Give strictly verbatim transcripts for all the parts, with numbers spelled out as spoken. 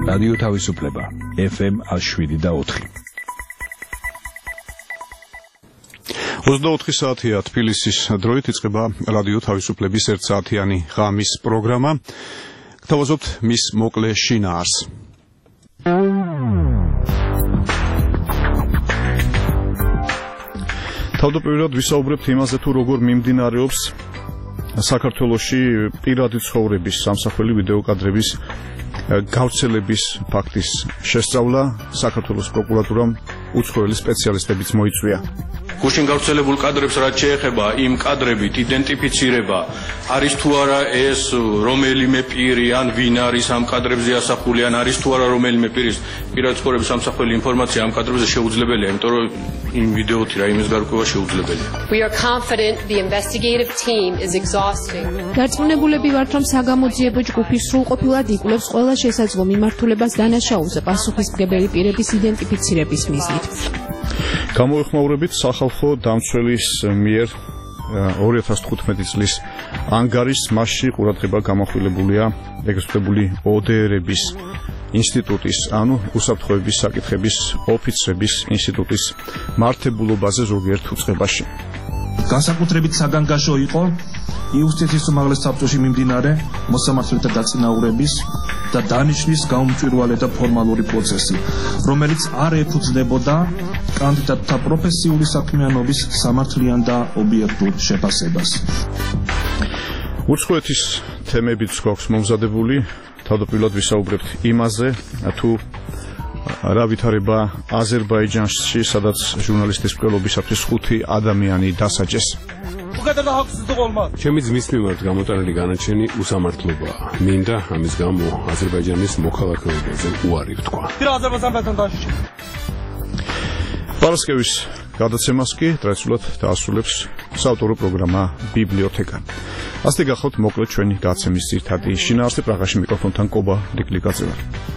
რადიო თავისუფლება ეფ ემ შვიდი და ოთხი. ოცდაოთხი საათია თბილისის დროით იწყება რადიო თავისუფლების ერთსაათიანი ღამის პროგრამა. გთავაზობთ მის მოკლე შინაარსს. თავდაპირველად ვისაუბრებთ იმაზე, თუ როგორ მიმდინარეობს საქართველოში პირადი ცხოვრების სამსახველი ვიდეო კადრების გავრცელების ფაქტის შესწავლა. საქართველოს პროკურატურამ უცხოელი სპეციალისტებიც მოიწვია. გუშინ გავრცელებულ კადრებს რაც შეეხება იმ კადრებით იდენტიფიცირება არის თუ არა ეს რომელიმე პირი ან ვინ არის ამ კადრებზე ასახული ან არის თუ არა რომელიმე პირის პირადი ცხოვრების სამსახველი ინფორმაცია ამ კადრებზე შეუძლებელია, იმიტომ რომ იმ ვიდეოთი რა იმის გარკვევა შეუძლებელია. We are confident the investigative team is exhausting. Დარწმუნებულები ვართ, რომ საგამოძიებო ჯგუფი სრულყოფილად იკვლევს ყველა შესაძლო მიმართულებას დანაშაულზე პასუხისმგებელი პირების იდენტიფიცირების მიზნით. გამოეხმაურებით სახალხო დამცველის მიერ ორი ათას თხუთმეტი წლის ანგარის მასში ყურადღება გამახვილებულია ეგრეთწოდებული ო დე ერების ინსტიტუტის, ანუ უსაფრთხოების საკითხების ოფიცრების ინსტიტუტის მართებულობაზე ზოგიერთ უწყებაში. განსაკუთრებით საგანგაშო იყო იუსტიციის უმაღლეს საბჭოში მიმდინარე მოსამართლეთა დაწინაურების და დანიშვნის გაუმჭვირვალე და ფორმალური პროცესი, რომელიც არ ეფუძნებოდა კანდიდატთა პროფესიული საქმიანობის სამართლიან და ობიექტურ შეფასებას. უცხოეთის თემებიც გვაქვს მომზადებული. თავდაპირველად ვისაუბრებთ იმაზე, თუ რა ვითარება აზერბაიჯანში, სადაც ჟურნალისტის მკვლელობისათვის ხუთი ადამიანი დასაჯეს. ჩემი ძმის მიმართ გამოტანილი განაჩენი უსამართლობაა. მინდა ამის გამო აზერბაიჯანის მოქალაქეობაზე უარი ვთქვა. პარასკევის გადაცემას კი ტრადიციულად დაასრულებს საავტორო პროგრამა ბიბლიოთეკა. ასეთი გახავთ მოკლედ ჩვენი გადაცემის ძირითადი შინაარსი. პრაღაში მიკროფონთან კობა ლიკლიკაძე.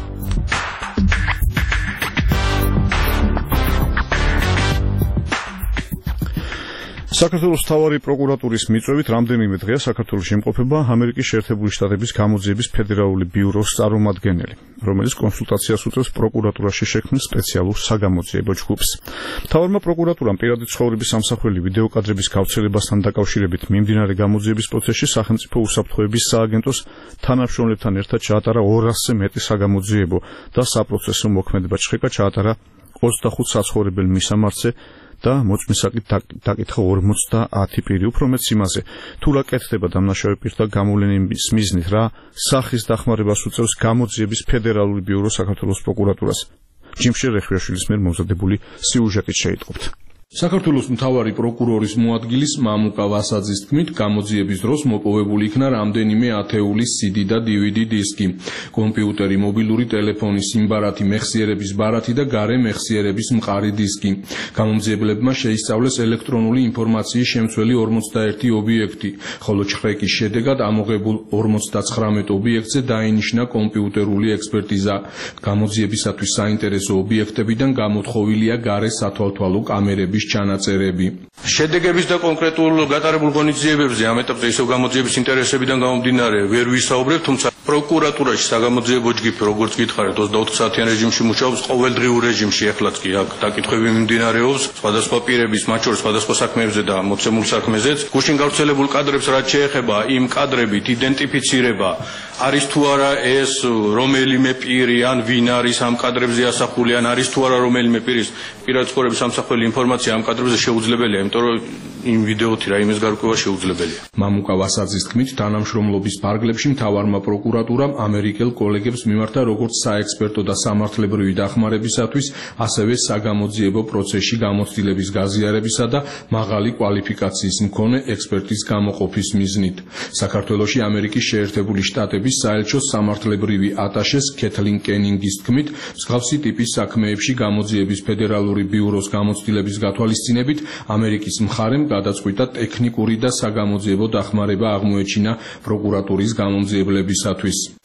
საქართველოს მთავარი პროკურატურის მიწვევით რამდენიმე დღეა საქართველოში იმყოფება ამერიკის შეერთებული შტატების გამოძიების ფედერალური ბიუროს წარმომადგენელი, რომელიც კონსულტაციას უწევს პროკურატურაში შექმნილ სპეციალურ საგამოძიებო ჯგუფს. მთავარმა პროკურატურამ პირადი ცხოვრების სამსახველი ვიდეო კადრების გავრცელებასთან დაკავშირებით მიმდინარე გამოძიების პროცესში სახელმწიფო უსაფრთხოების სააგენტოს თანამშრომლებთან ერთად ჩაატარა ორასზე მეტი საგამოძიებო და საპროცესო მოქმედება. ჩხრეკა ჩაატარა ოცდახუთ საცხოვრებელ მისამართზე და მოწმისაკით დაკითხა ორმოცდაათი პირი. უფრო მეც იმაზე, თუ რა კეთდება დამნაშავე პირთა გამოვლენის მიზნით, რა სახის დახმარებას უწევს გამოძიების ფედერალური ბიურო საქართველოს პროკურატურას. ჯიმშე რეხვიაშვილის მიერ მომზადებული სიუჟეტით შეიტყობთ. საქართველოს მთავარი პროკურორის მოადგილის მამუკა ვასაძის თქმით, გამოძიების დროს მოპოვებული იქნა რამდენიმე ათეული სი დი და დი ვი დი დისკი, კომპიუტერი, მობილური ტელეფონი, სიმბარათი, მეხსიერების ბარათი და გარე მეხსიერების მყარი დისკი. გამომძიებლებმა შეისწავლეს ელექტრონული ინფორმაციის შემცველი ორმოცდაერთი ობიექტი, ხოლო ჩხრეკის შედეგად ამოღებულ ორმოცდაცხრამეტ ობიექტზე დაინიშნა კომპიუტერული ექსპერტიზა. გამოძიებისათვის საინტერესო ობიექტებიდან გამოთხოვილია გარე სათვალთვალო კამერები ჩანაწერები. შედეგების და კონკრეტულ გატარებულ ღონისძიებებზე ამ ეტაპზე ისევ გამოძიების ინტერესებიდან გამომდინარე ვერ ვისაუბრებ, თუმცა პროკურატურაში საგამოძიებო ჯგუფი, როგორც გითხარით, ოცდაოთხ საათიან რეჟიმში მუშაობს, ყოველდღიურ რეჟიმში. ახლაც კი აქ დაკითხვები მიმდინარეობს სხვადასხვა პირების, მათ შორის სხვადასხვა საქმეებზე და მოცემულ საქმეზეც. გუშინ გავრცელებულ კადრებს რაც შეეხება იმ კადრებით იდენტიფიცირება არის თუ არა ეს რომელიმე პირი ან ვინ არის ამ კადრებზე ასახული ან არის თუ არა რომელიმე პირის პირადი ცხოვრების სამსახველი ინფორმაცია ამ კადრებზე შეუძლებელია, იმიტომ რომ იმ ვიდეოთი რა იმის გარკვევა შეუძლებელია. მამუკა ვასაძის თქმით, თანამშრომლობის ფარგლებში მთავარმა პროკურატურამ ამერიკელ კოლეგებს მიმართა როგორც საექსპერტო და სამართლებრივი დახმარებისათვის, ასევე საგამოძიებო პროცესში გამოცდილების გაზიარებისა და მაღალი კვალიფიკაციის მქონე ექსპერტის გამოყოფის მიზნით. საქართველოში ამერიკის შეერთებული შტატების საელჩოს სამართლებრივი ატაშეს კეთლინ კენინგის თქმით, მსგავსი ტიპის საქმეებში გამოძიების ფედერალური ბიუროს გამოცდილების გათვალისწინებით ამერიკის მხარემ გადაწყვიტა ტექნიკური და საგამოძიებო დახმარება აღმოეჩინა პროკურატურის გამომძიებლებისათვის.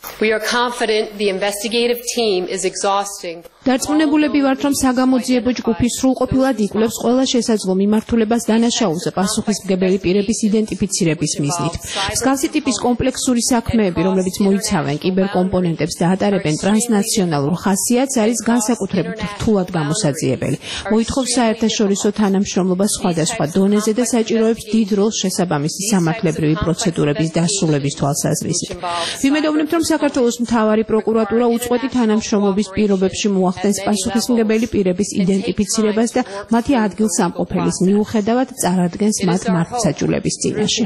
We are confident the investigative team is exhausting. დარწმუნებულები ვართ, რომ საგამოძიებო ჯგუფი სრულყოფილად იკვლევს ყველა შესაძლო მიმართულებას დანაშაულზე პასუხისმგებელი პირების იდენტიფიცირების მიზნით. მსგავსი ტიპის კომპლექსური საქმეები, რომლებიც მოიცავენ კიბერკომპონენტებს და ატარებენ ტრანსნაციონალურ ხასიათს, არის განსაკუთრებით რთულად გამოსაძიებელი. მოითხოვს საერთაშორისო თანამშრომლობას სხვადასხვა დონეზე და საჭიროებს დიდ როლს შესაბამისი სამართლებრივი პროცედურების დასრულების თვალსაზრისით. ვიმედოვნებთ, რომ საქართველოს მთავარი პროკურატურა უწყვეტი თანამშრომლობის პირობებში მოახდენს პასუხისმგებელი პირების იდენტიფიცირებას და მათი ადგილსამყოფელის მიუხედავად წარადგენს მათ მართლმსაჯულების წინაშე.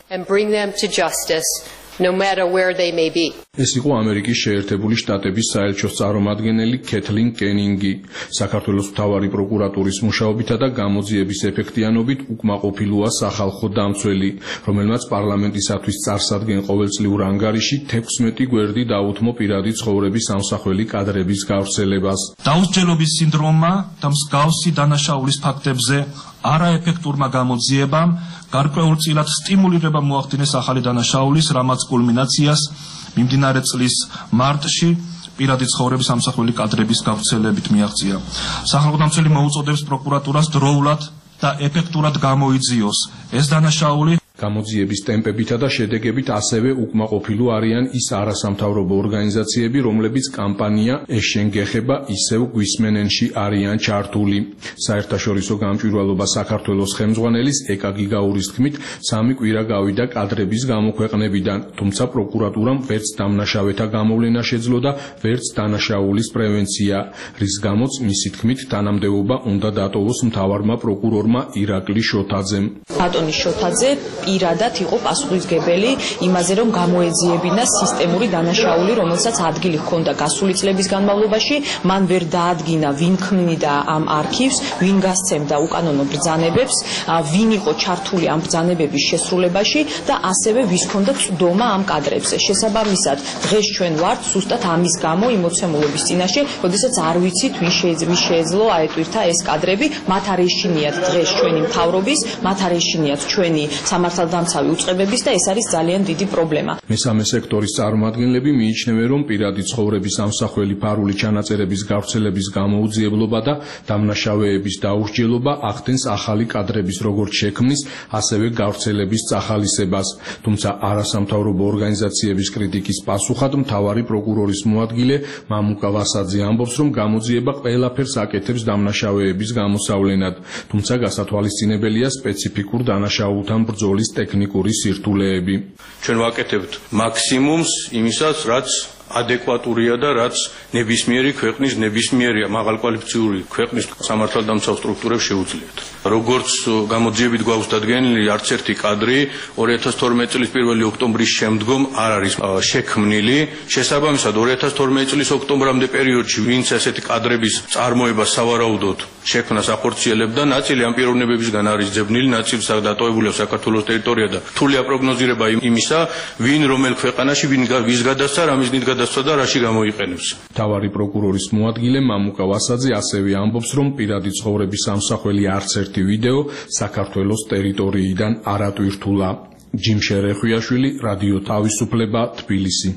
No matter where they may be. ეს იყო ამერიკის შეერთებული შტატების საელჩოს წარმომადგენელი კეთლინ კენინგი. საქართველოს მთავარი პროკურატურის მუშაობითა და გამოძიების ეფექტიანობით უკმაყოფილოა სახალხო დამცველი, რომელმაც პარლამენტისათვის წარსადენ ყოველწლიურ ანგარიში თექვსმეტი გვერდი დაუთმო პირადი ცხოვრების ამსახველი კადრების გავრცელებას. დაუსჯელობის სინდრომმა და მსგავსი დანაშაულის ფაქტებზე არაეფექტურმა გამოძიებამ გარკვეულწილად სტიმულირება მოახდინეს ახალი დანაშაულის, რამაც კულმინაციას მიმდინარე წლის მარტში პირადი ცხოვრების ამსახველი კადრების გავრცელებით მიაღწია. სახალხო დამცველი მოუწოდებს პროკურატურას დროულად და ეფექტურად გამოიძიოს ეს დანაშაული. გამოძიების ტემპებითა და შედეგებით ასევე უკმაყოფილო არიან ის არასამთავრობო ორგანიზაციები, რომლებიც კამპანია ეშენ გეხება ისევ გვისმენენში არიან ჩართული. საერთაშორისო გამჭვირვალობა საქართველოს ხელმძღვანელის ეკა გიგაურის თქმით, სამი კვირა გავიდა კადრების გამოქვეყნებიდან, თუმცა პროკურატურამ ვერც დამნაშავეთა გამოვლენა შეძლო და ვერც დანაშაულის პრევენცია, რის გამოც მისი თქმით თანამდებობა უნდა დატოვოს მთავარმა პროკურორმა ირაკლი შოთაძემ. ბატონი შოთაძე პირადად იყო პასუხისმგებელი იმაზე, რომ გამოეძიებინა სისტემური დანაშაული, რომელსაც ადგილი ჰქონდა გასული წლების განმავლობაში, მან ვერ დაადგინა, ვინ ქმნიდა ამ არქივს, ვინ გასცემდა უკანონო ბრძანებებს, ვინ იყო ჩართული ამ ბრძანებების შესრულებაში და ასევე ვის ჰქონდა წვდომა ამ კადრებზე. შესაბამისად, დღეს ჩვენ ვართ ზუსტად ამის გამო იმ მოცემულობის წინაშე, როდესაც არ ვიცით, ვინ შეეძლო აეტვირთა ეს კადრები, მათ არ ეშინიათ დღეს ჩვენი მთავრობის, მათ არ ეშინიათ ჩვენი სამართალდამცავი უწყებების და ეს არის ძალიან დიდი პრობლემა. მესამე სექტორის წარმომადგენლები მიიჩნევენ, რომ პირადი ცხოვრების ამსახველი ფარული ჩანაწერების გავრცელების გამოუძიებლობა და დამნაშავეების დაუსჯელობა ახდენს ახალი კადრების როგორც შექმნის, ასევე გავრცელების წახალისებას. თუმცა არასამთავრობო ორგანიზაციების კრიტიკის პასუხად მთავარი პროკურორის მოადგილე მამუკა ვასაძე ამბობს, რომ გამოძიება ყველაფერს აკეთებს დამნაშავეების გამოსავლენად, თუმცა გასათვალისწინებელია სპეციფიკურ დანაშაულთან ბრძოლის ტექნიკური სირთულეები. ჩვენ ვაკეთებთ მაქსიმუმს იმისაც, რაც ადეკვატურია და რაც ნებისმიერი ქვეყნის, ნებისმიერი მაღალკვალიფიციური ქვეყნის სამართალდამცავ სტრუქტურებს შეუძლიათ. როგორც გამოძიებით გვაქვს დადგენილი, არც ერთი კადრი ორი ათას თორმეტი წლის პირველი ოქტომბრის შემდგომ არ არის შექმნილი. შესაბამისად, ორი ათას თორმეტი წლის ოქტომბრამდე პერიოდში ვინც ესეთი კადრების წარმოება სავარაუდოდ შექმნას ახორციელებდა, ნაწილი ამ პიროვნებებისგან არის ძებნილი, ნაწილი დატოვებულია საქართველოს ტერიტორია და რთულია პროგნოზირება იმისა, ვინ რომელ ქვეყანაში, ვინ ვის გადასცა, რამის დიდ გადასცა და რაში გამოიყენებს. მთავარი პროკურორის მოადგილე მამუკა ვასაძე ასევე ამბობს, რომ პირადი ცხოვრების ამსახველი არც ერთი ვიდეო საქართველოს ტერიტორიიდან არ ატვირთულა. ჯიმ შერეხვიაშვილი, რადიო თავისუფლება, თბილისი.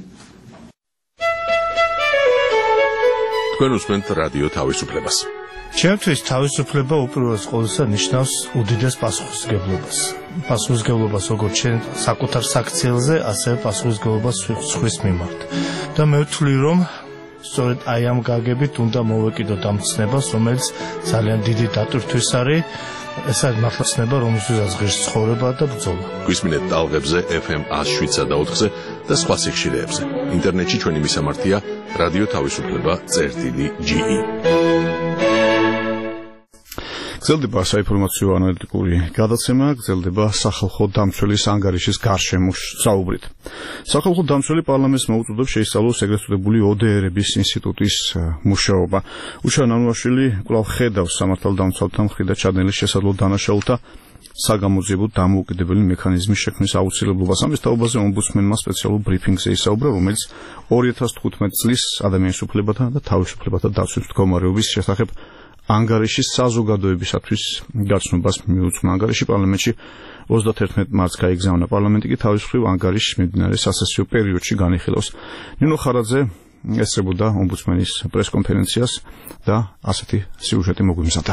თქვენ უსმენთ რადიო თავისუფლებას. ჩემთვის თავისუფლება უპირველეს ყოვლისა ნიშნავს უდიდეს პასუხისმგებლობას. პასუხისმგებლობას როგორც ჩვენ საკუთარ საქციელზე, ასევე პასუხისმგებლობას სხვის მიმართ. და მე ვთვლი, რომ სწორედ აი ამ გაგებით უნდა მოვეკიდოთ ამ ცნებას, რომელიც ძალიან დიდი დატვირთვის არის. ეს არის მართლა ცნება, რომელსაც ღირს ცხოვრება და ბრძოლა. გვისმინეთ ტალღებზე ეფ ემ ათს შვიდსა და ოთხზე და სხვა სიხშირეებზე. ინტერნეტში ჩვენი მისამართია რადიო თავისუფლება წერტილი ჯი ი. გრძელდება საინფორმაციო ანალიტიკური გადაცემა, გრძელდება სახალხო დამცველის ანგარიშის გარშემო საუბრით. სახალხო დამცველი პარლამენტს მოუწოდებს შეისწავლოს ეგრეთ წოდებული ო დე ერების ინსტიტუტის მუშაობა. უშა ნანუაშვილი კვლავ ხედავს სამართალდამცავთა მხრიდან ჩადენილი შესაძლო დანაშაულთა საგამოძიებო დამოუკიდებელი მექანიზმის შექმნის აუცილებლობას. ამის თაობაზე ომბუდსმენმა სპეციალურ ბრიფინგზე ისაუბრა, რომელიც ორი ათას თხუთმეტი წლის ადამიანის უფლებათა და თავისუფლებათა დაცვის მდგომარეობის შესახებ ანგარიშის საზოგადოებისათვის გაცნობას მიუძღვნა. ანგარიში პარლამენტში ოცდაათერთმეტი მარტს გაიგზავნა. პარლამენტი კი თავის მხრივ ანგარიშის მიმდინარე სასესიო პერიოდში განიხილავს. ნინო ხარაძე ესწრებოდა ომბუდსმენის პრესკონფერენციას და ასეთი სიუჟეტი მოგვიმზადა.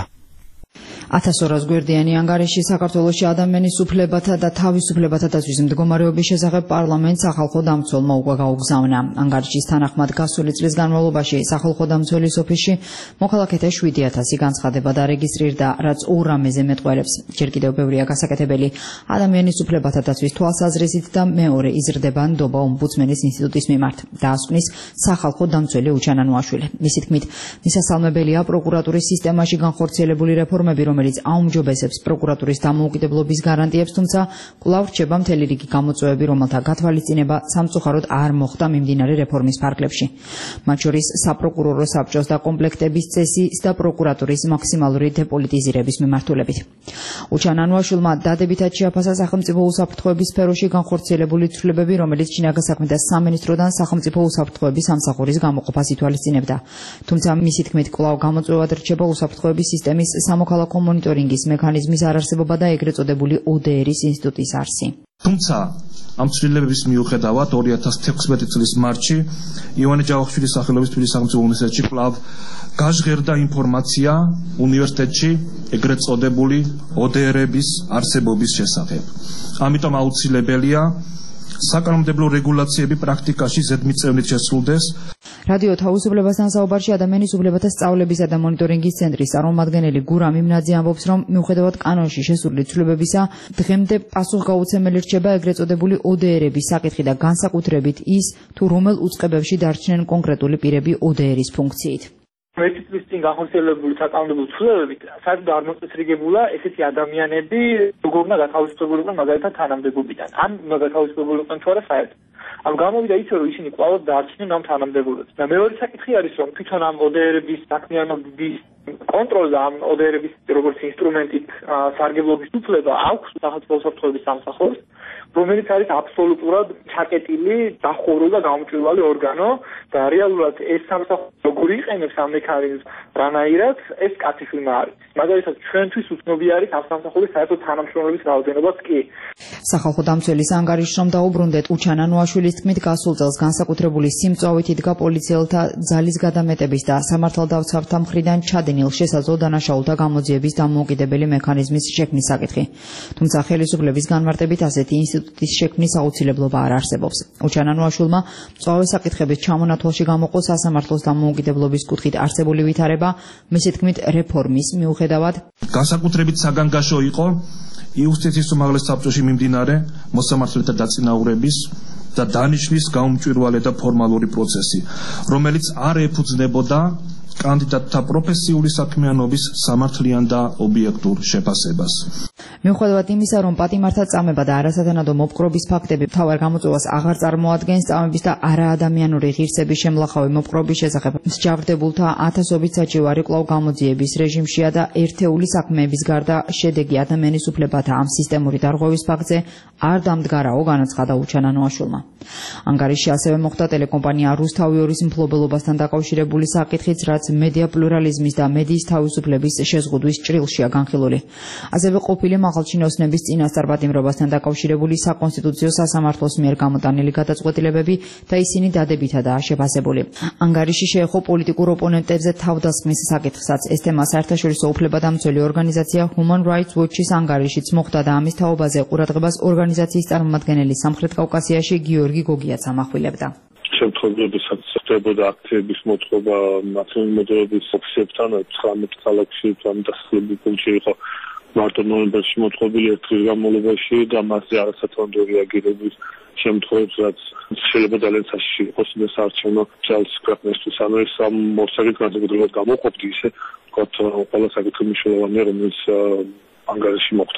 ათას ორას გვერდიანი ანგარიში საქართველოში ადამიანის უფლებათა და თავისუფლებათა დაცვის მდგომარეობის შესახებ პარლამენტს სახალხო დამცველმა უკვე გაუგზავნა. ანგარიშის თანახმად გასული წლის განმავლობაში სახალხო დამცველის ოფისში მოქალაქეთა შვიდი ათასი განცხადება დარეგისტრირდა, რაც ორ რამეზე მეტყველებს. ჯერ კიდევ ბევრია გასაკეთებელი ადამიანის უფლებათა დაცვის თვალსაზრისით და მეორე იზრდება ნდობა ომბუდსმენის ინსტიტუტის მიმართ. დაასკვნის სახალხო დამცველი უჩან ანუაშვილი. მისი თქმით, მისასალმებელია პროკურატურის სისტემაში განხორციელებული რეფორმები, რომელიც აუმჯობესებს პროკურატურის დამოუკიდებლობის გარანტიებს, თუმცა კვლავ რჩება მთელი რიგი გამოწვევები, რომელთა გათვალისწინება სამწუხაროდ არ მოხდა მიმდინარე რეფორმის ფარგლებში. მათ შორის საპროკურორო საბჭოს და კომპლექტების წესის და პროკურატურის მაქსიმალური დეპოლიტიზირების მიმართულებით. უჩან ანუაშვილმა დადებითად შეაფასა სახელმწიფო უსაფრთხოების სფეროში განხორციელებული ცვლილებები, რომელიც შინაგან საქმეთა სამინისტროდან სახელმწიფო უსაფრთხოების სამსახურის გამოყოფას ითვალისწინებდა. თუმცა მისი თქმით, კვლავ გამოწვევად რჩება უსაფრთხოების სისტემის სამოქალაქო მონიტორინგის მექანიზმის არარსებობა და ეგრეთ წოდებული ო დე ერის ინსტიტუტის არსი. თუმცა ამ ცვლილებების მიუხედავად ორი ათას თექვსმეტი წლის მარტში ივანე ჯავახიშვილის სახელობის თბილისის სახელმწიფო უნივერსიტეტში კვლავ გაჟღერდა ინფორმაცია უნივერსიტეტში ეგრეთ წოდებული ო დე ერების არსებობის შესახებ. ამიტომ აუცილებელია საკანონმდებლო რეგულაციები პრაქტიკაში ზედმიწევნით შესრულდეს. რადიო თავისუფლებასთან საუბარში ადამიანის უფლებათა სწავლებისა და მონიტორინგის ცენტრის წარმომადგენელი გურამ იმნაძე ამბობს, რომ მიუხედავად კანონში შესული ცვლილებებისა, დღემდე პასუხგაუცემელი რჩება ეგრეთ წოდებული ო დე ერების საკითხი და განსაკუთრებით ის, თუ რომელ უწყებებში დარჩნენ კონკრეტული პირები ო დე ერის ფუნქციით. ერთი წლის წინ განხორციელებული საკანონმდებლო ცვლილებებით საერთოდ არ მოწესრიგებულა ესეთი ადამიანები, როგორ უნდა გათავისუფლებულიყვნენ მაგალითად თანამდებობიდან. ან უნდა გათავისუფლებულიყვნენ თუ არა საერთოდ. ამ გამოვიდა ისე, რომ ისინი კვლავ დარჩნენ ამ თანამდებობებს. და მეორე საკითხი არის, რომ თვითონ ამ ო დე ერების საქმიანობის კონტროლს და ამ ო დე ერების როგორც ინსტრუმენტით სარგებლობის უფლება აქვს სახელმწიფო უსაფრთხოების სამსახურს, რომელიც არის აბსოლუტურად ჩაკეტილი, დახურული და გამჭვირვალე ორგანო და რეალურად ეს სამსახური როგორ იყენებს ამ მექანიზმს, რანაირად ეს კაცი ფილმა არის. მაგალითად, ჩვენთვის უცნობი არის ამ სამსახურის საერთოდ თანამშრომლების რაოდენობაც კი. სახალხო დამცველის ანგარიშს რომ დაუბრუნდეთ, უჩან ანუაშვილის თქმით, გასულ წელს განსაკუთრებული სიმწვავით იდგა პოლიციელთა ძალის გადამეტების და სამართალდამცავთა მხრიდან ჩადენილ შესაძლო დანაშაულთა გამოძიების დამოუკიდებელი მექანიზმის შექმნის საკითხი. თუმცა ხელისუფლების განმარტებით ასეთი ინსტიტუტის შექმნის აუცილებლობა არ არსებობს. უჩან ანუაშვილმა მწვავე საკითხების ჩამონათვალში გამოყო სასამართლოს დამოუკიდებლობის კუთხით არსებული ვითარება, მისი თქმით, რეფორმის მიუხედავად განსაკუთრებით საგანგაშო იყო იუსტიციის უმაღლეს საბჭოში მიმდინარე მოსამართლეთა დაწინაურების და დანიშნვის გაუმჭვირვალე და ფორმალური პროცესი, რომელიც არ ეფუძნებოდა კანდიდატთა პროფესიული საქმიანობის სამართლიან და ობიექტურ შეფასებას. მიუხედავად იმისა, რომ პატიმართა წამება და არასათანადო მოპყრობის ფაქტები მთავარ გამოწვევას აღარ წარმოადგენს, წამების და არაადამიანური ღირსების შემლახავი მოპყრობის შესახებ მსჯავრდებულთა ათასობით საჩივარი კვლავ გამოძიების რეჟიმშია და ერთეული საქმეების გარდა შედეგი ადამიანის უფლებათა ამ სისტემური დარღვევის ფაქტზე არ დამდგარაო, განაცხადა უჩან ანუაშვილმა. ანგარიში ასევე მოხდა ტელეკომპანია რუსთავი ორის მფლობელობასთან დაკავშირებული საკითხიც, რაც მედია პლურალიზმის და მედიის თავისუფლების შეზღუდვის ჭრილშია განხილული. ასევე ყოფილი მაღალჩინოსნების წინასწარ პატიმრობასთან დაკავშირებული საკონსტიტუციო სასამართლოს მიერ გამოტანილი გადაწყვეტილებები და ისინი დადებითადაა შეფასებული. ანგარიში შეეხო პოლიტიკურ ოპონენტებზე თავდასხმის საკითხსაც. ეს თემა საერთაშორისო უფლებადამცველი ორგანიზაცია Human Rights Watch-ის ანგარიშიც მოხდა და ამის თაობაზე ყურადღებას ორგანიზაციის წარმომადგენელი სამხრეთ კავკასიაში გიორგი გოგიაც ამახვილებდა. შემთხვევებისაც ხდებოდა აქტივების მოწყობა ნაციონალური მოდელების ოფისებთან ცხრამეტ ქალაქში ამ დასახლებულ პუნქტში იყო მარტო ნოემბერში მოწყობილი ერთ დღის განმავლობაში და მასზე არასათანადო რეაგირების შემთხვევებს, რაც შეიძლება ძალიან საშიში იყოს და საარჩევნო ძალის ქვეყნისთვის. ანუ ეს ამ მოსაგით განსაკუთრებულად გამოყოფდი ისე, ვთქვათ, ყველა საკითხი მნიშვნელოვანია, რომელიც ანგარიში მოხდა.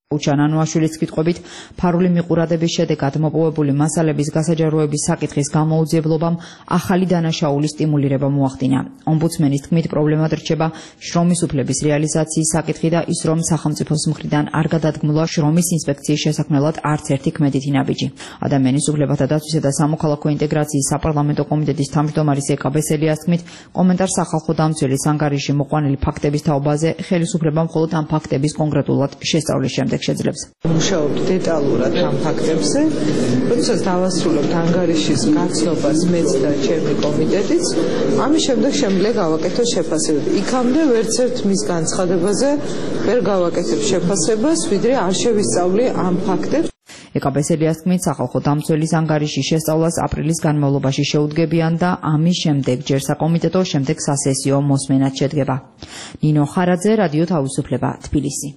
უჩანანოაშვილის კითხვებით ფარული მიყურადების შედეგად მოპოვებული მასალების გასაჯაროების საკითხის გამოუძიებლობამ ახალი დანაშაულის სტიმულირება მოახდინა. ომბუდსმენის თქმით პრობლემად რჩება შრომის უფლების რეალიზაციის საკითხი და ის, რომ სახელმწიფოს მხრიდან არ გადადგმულა შრომის ინსპექციის შესაქმნელად არც ერთი ქმედითი ნაბიჯი. ადამიანის უფლებათა დაცვისა და სამოქალაქო ინტეგრაციის საპარლამენტო კომიტეტის თავმჯდომარის ეკა ბესელიას თქმით, კომენტარს სახალხო დამცველის ანგარიში მოყვანილი ფაქტების თაობაზე ხელისუფლება მხოლოდ ამ ფაქტების კონკრეტულად შესწავლის შემდეგ შეძლებს. მუშაობთ დეტალურად ამ ფაქტებზე, როდესაც დავასრულებთ ანგარიშის გაცნობას მეც და ჩემი კომიტეტიც, ამის შემდეგ შემიძლია გავაკეთოთ შეფასებები. იქამდე ვერც ერთ მის განცხადებაზე ვერ გავაკეთებ შეფასებას, ვიდრე არ შევისწავლე ამ ფაქტებს. ეკა ბესელიას თქმით, სახალხო დამცველის ანგარიშის შესწავლას აპრილის განმავლობაში შეუდგებიან და ამის შემდეგ ჯერ საკომიტეტო, შემდეგ სასესიო მოსმენად შედგება. ნინო ხარაძე, რადიო თავისუფლება, თბილისი.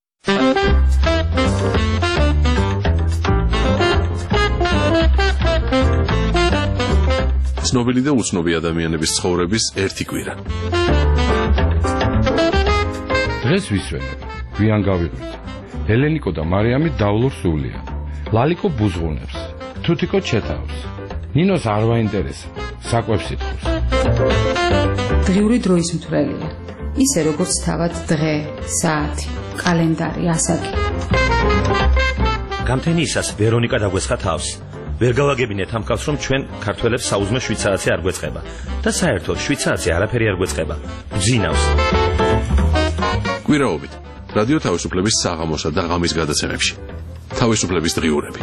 ცნობილი და უცნობი ადამიანების ცხოვრების ერთი კვირა. დღეს ვისვენებ, გვიან გავიღვით. ელენიკო და მარიამი დავლურ სულია. ლალიკო ბუზღუნებს, თუთიკო ჩეთავს. ნინოს არ ვაინტერესა, საკვებს იტყვის. დღიური დროის მთვრელია. ისე როგორც თავად დღე, საათი, კალენდარი, ასაკი. გამთენიისას ვერონიკა დაგვესხა თავს. ვერ გავაგებინეთ ამ კაცს, რომ ჩვენ ქართველებს საუზმე შვიცარაცი არ გვეწყება და საერთოდ შვიცარაცი არაფერი არ გვეწყება. გძინავს. კვირაობით რადიო თავისუფლების საღამოსა და ღამის გადაცემებში. თავისუფლების დღიურები.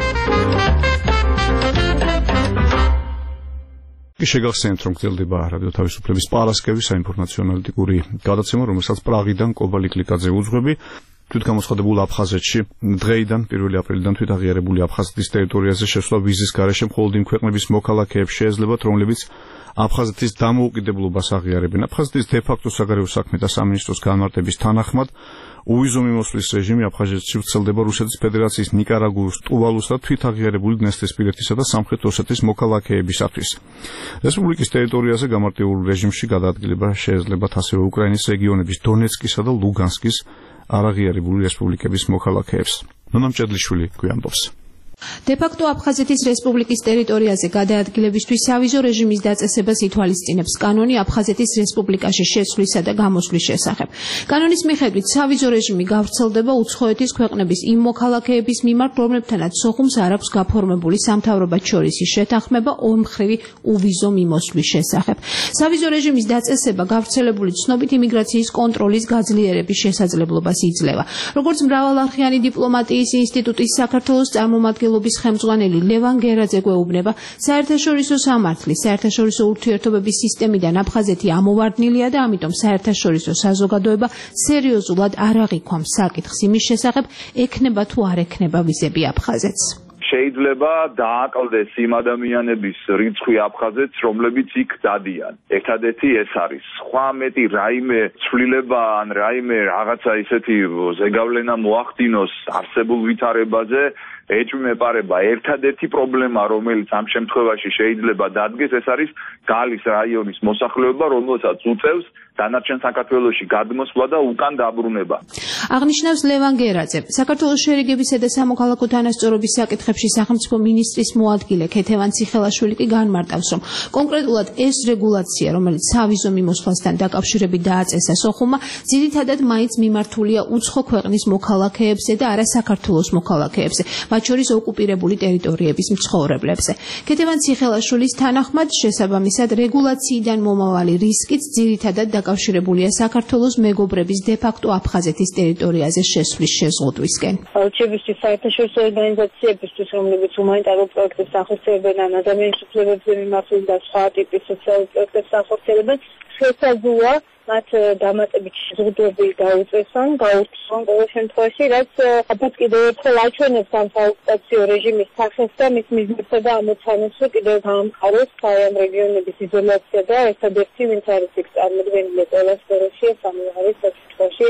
შეგახსენებთ, რომ გრძელდება რადიო თავისუფლების პარასკევის საინფორმაციო ანალიტიკური გადაცემა, რომელსაც პრაღიდან კობალი კლიკაძე უძღვები. თვითგამოცხადებულ აფხაზეთში დღეიდან პირველი აპრილიდან თვითაღიარებული აფხაზეთის ტერიტორიაზე შესვლა ვიზის გარეშე მხოლოდ იმ ქვეყნების მოქალაქეებს შეეძლებათ, რომლებიც აფხაზეთის დამოუკიდებლობას აღიარებენ. აფხაზეთის დე-ფაქტო საგარეო საქმეთა სამინისტროს განმარტების თანახმად უვიზო მიმოსვლის რეჟიმი აფხაზეთში ვრცელდება რუსეთის ფედერაციის ნიკარაგუის, ტუვალუს და თვითაღიარებული დნესტრისპირეთისა და სამხრეთ ოსეთის მოქალაქეებისათვის. რესპუბლიკის ტერიტორიაზე გამარტივებულ რეჟიმში გადაადგილება შეეძლებათ ასევე უკრაინის რეგიონების დონეცკისა და ლუგანსკის არაღიარებული რესპუბლიკების მოქალაქეებს. ნონა მჭედლიშვილი გვიამბობს. დე-ფაქტო აფხაზეთის რესპუბლიკის ტერიტორიაზე გადაადგილებისთვის სავიზო რეჟიმის დაწესებას ითვალისწინებს კანონი აფხაზეთის რესპუბლიკაში შესვლისა და გამოსვლის შესახებ. კანონის მიხედვით სავიზო რეჟიმი გავრცელდება უცხოეთის ქვეყნების იმ მოქალაქეების მიმართ, რომლებთანაც სოხუმს არ აქვს გაფორმებული სამთავრობად შორისი შეთანხმება ორმხრივი უვიზო მიმოსვლის შესახებ. სავიზო რეჟიმის დაწესება გავრცელებული ცნობით იმიგრაციის კონტროლის გაძლიერების შესაძლებლობას იძლევა. როგორც მრავალარხიანი დიპლომატიის ინსტიტუტის საქართველოს წარმომადგენელი ხელმძღვანელი ლევან გერაძე გვეუბნება, საერთაშორისო სამართლის, საერთაშორისო ურთიერთობების სისტემიდან აფხაზეთი ამოვარდნილია და ამიტომ საერთაშორისო საზოგადოება სერიოზულად არ აღიქვამს საკითხს იმის შესახებ, ექნება თუ არ ექნება ვიზები აფხაზეთს. შეიძლება დააკლდეს იმ ადამიანების რიცხვი აფხაზეთს, რომლებიც იქ დადიან. ერთადერთი ეს არის. სხვა მეტი რაიმე ცვლილება ან რაიმე რაღაცა ისეთი ზეგავლენა მოახდინოს არსებულ ვითარებაზე ეჭვმეპარება. ერთადერთი პრობლემა, რომელიც ამ შემთხვევაში შეიძლება დადგეს, ეს არის გალის რაიონის მოსახლეობა, რომელსაც უწევს დანარჩენ საქართველოში გადმოსვლა და უკან დაბრუნება. აღნიშნავს ლევან გერაძე. საქართველოს შერიგებისა და სამოქალაქო თანასწორობის საკითხებში სახელმწიფო მინისტრის მოადგილე ქეთევან ციხელაშვილი კი განმარტავს, რომ კონკრეტულად ეს რეგულაცია, რომელიც სავიზო მიმოსვლასთან დაკავშირებით დააწესა სოხუმმა, ძირითადად მაინც მიმართულია უცხო ქვეყნის მოქალაქეებზე და არა საქართველოს მოქალაქეებზე, მათ შორის ოკუპირებული ტერიტორიების მცხოვრებლებზე. ქეთევან ციხელაშვილის თანახმად, შესაბამისად, რეგულაციიდან მომავალი რისკიც ძირითადად დაკავშირებულია საქართველოს მეგობრების დე-ფაქტო აფხაზეთის ტერიტორიაზე შესვლის შეზღუდვისკენ. რჩებისთვის საერთაშორისო ორგანიზაციებისთვის, რომლებიც ჰუმანიტარულ პროექტებს ახორციელებენ ან ადამიანის უფლებებზე მიმართულ და სხვა ტიპის სოციალურ პროექტებს ახორციელებენ, შესაძლოა მათ დამატებითი შეზღუდვები გაუწესონ, გაურჩევან ყოველ შემთხვევაში, რაც ალბათ კიდევ ერთხელ აჩვენებს ამ საოკუპაციო რეჟიმის სახეს და მის მიზნებსა და ამოცანებს, რომ კიდევ გაამყაროს ამ რეგიონების იზოლაცია და ერთადერთი, ვინც არის იქ წარმოდგენილი ყველა სფეროში, ეს არის საკითხში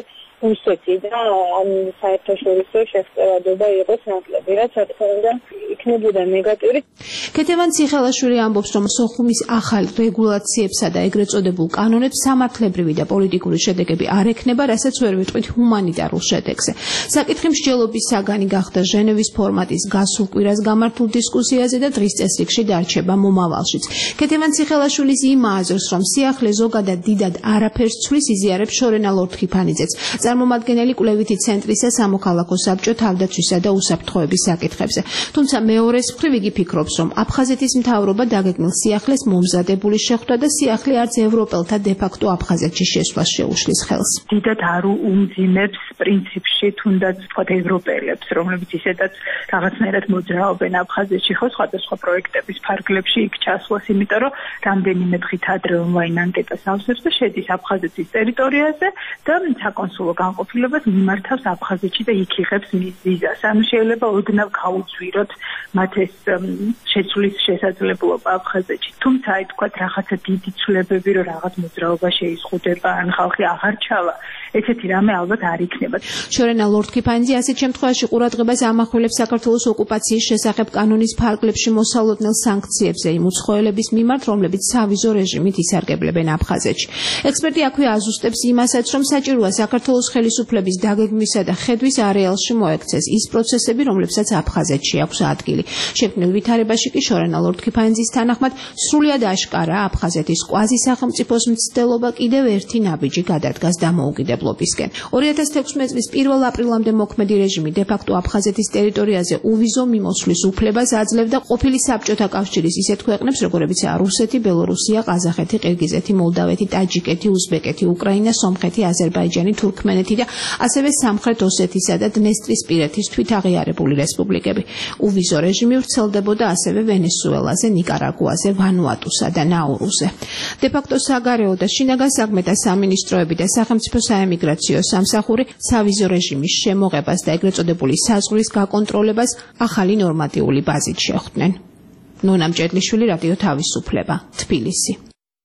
რუსეთი და ამ საერთაშორისო შეხვედრა იყოს ნაკლები, რაც ათქმა იქნებოდა ნეგატიური. ქეთევან ციხელაშვილი ამბობს, რომ სოხუმის ახალ რეგულაციებსა და ეგრეთ წოდებულ კანონებს სამართლებრივი და პოლიტიკური შედეგები არ ექნება, რასაც ვერ ვიტყვით ჰუმანიტარულ შედეგზე. საკითხი მსჯელობის საგანი გახდა ჟენევის ფორმატის გასულ კვირას გამართულ დისკუსიაზე და დღის წესრიგში დარჩება მომავალშიც. ქეთევან ციხელაშვილის იმ აზრს, რომ სიახლე ზოგადად დიდად არაფერს ცვლის, იზიარებს შორენა ლორთქიფანიძეც, წარმომადგენელი კვლევითი ცენტრისა სამოქალაქო საბჭო თავდაცვისა და უსაფრთხოების საკითხებზე. თუმცა მეორეს მხრივ იგი ფიქრობს, რომ აფხაზეთის მთავრობა დაგეგმილ სიახლეს მომზადებული შეხვდა და სიახლე არც ევროპელთა დე-ფაქტო აფხაზეთში შესვლას შეუშლის ხელს. დიდად არ უმძიმებს პრინციპში თუნდაც ვთქვათ ევროპელებს, რომლებიც ისედაც რაღაცნაირად მოძრაობენ აფხაზეთში, ხო სხვადასხვა პროექტების ფარგლებში იქ ჩასვლას, იმიტომ რომ რამდენიმე დღით ადრე ონლაინ ანკეტას ავსებს და შედის აფხაზეთის ტერიტორიაზე და საკონსულო განყოფილებას მიმართავს აფხაზეთში და იქ იღებს მის ვიზას. ანუ შეიძლება ოდნავ გაუძვიროთ მათ ეს შეცვლის შესაძლებლობა აფხაზეთში. თუმცა აი თქვათ რაღაცა დიდი ცვლილებები, რომ რაღაც მოძრაობა შეიზღუდება, ან ხალხი აღარ ჩავა, ესეთი რამე ალბათ არ იქნება. შორენა ლორთქიფანიძე ასეთ შემთხვევაში ყურადღებას ამახვილებს საქართველოს ოკუპაციის შესახებ კანონის ფარგლებში მოსალოდნელ სანქციებზე იმ უცხოელების მიმართ, რომლებიც სავიზო რეჟიმით ისარგებლებენ აფხაზეთში. ექსპერტი აქვე აზუსტებს იმასაც, რომ საჭიროა საქართველოს ხელისუფლების დაგეგმვისა და ხედვის არეალში მოექცეს ის პროცესები, რომლებსაც აფხაზეთში აქვს ადგილი. შექმნილ ვითარებაში კი შორენა ლორთქიფანიძის თანახმად სრულად აშკარაა აფხაზეთის კვაზი სახელმწიფოს მცდელობა კიდევ ერთი ნაბიჯი გადადგას დამოუკიდებლობისკენ. ორი ათას თექვსმეტ წლის პირველ აპრილამდე მოქმედი რეჟიმი დე-ფაქტო აფხაზეთის ტერიტორიაზე უვიზო მიმოსვლის უფლებას აძლევდა ყოფილი საბჭოთა კავშირის ისეთ ქვეყნებს, როგორებიცაა რუსეთი, ბელორუსია, ყაზახეთი, ყირგიზეთი, მოლდავეთი, ტაჯიკეთი, უზბეკეთი, უკრაინა, სომხეთი, აზერბაიჯანი, თურქმენეთი და ასევე სამხრეთ ოსეთისა და დნესტრისპირეთის თვითაღიარებული რესპუბლიკები. უვიზო რეჟიმი ვრცელდებოდა ასევე ვენესუელაზე, ნიკარაგუაზე, ვანუატუსა და ნაურუზე. დე-ფაქტო საგარეო და შინაგან საქმეთა სამინისტროები და სახელმწიფო საემიგრაციო სამსახური სავიზო რეჟიმის შემოღებას და ეგრეთ წოდებული საზღვრის გაკონტროლებას ახალი ნორმატიული ბაზით შეხვდნენ. ნონა მჭედლიშვილი, რადიო თავისუფლება, თბილისი.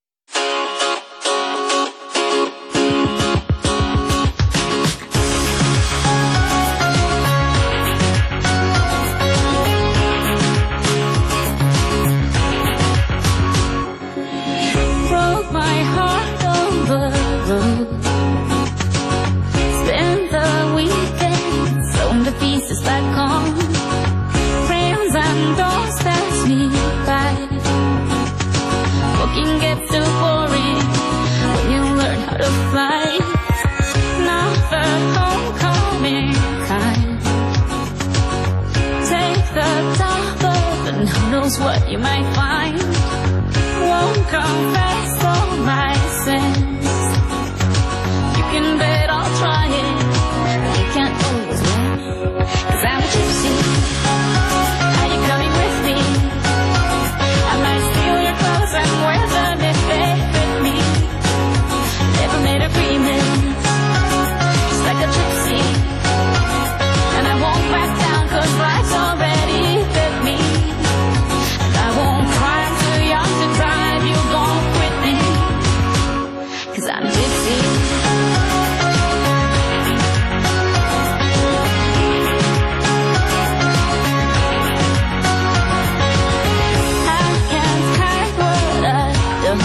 What you might find won't confess all my sins. You can bet I'll try it. You can't always win, 'cause I'm a gypsy. Are you coming with me? I might steal your clothes and wear them if they fit me. Never made agreements, just like a gypsy. And I won't back down 'cause life's already fit me. I'm gypsy. I can't hide what I've done.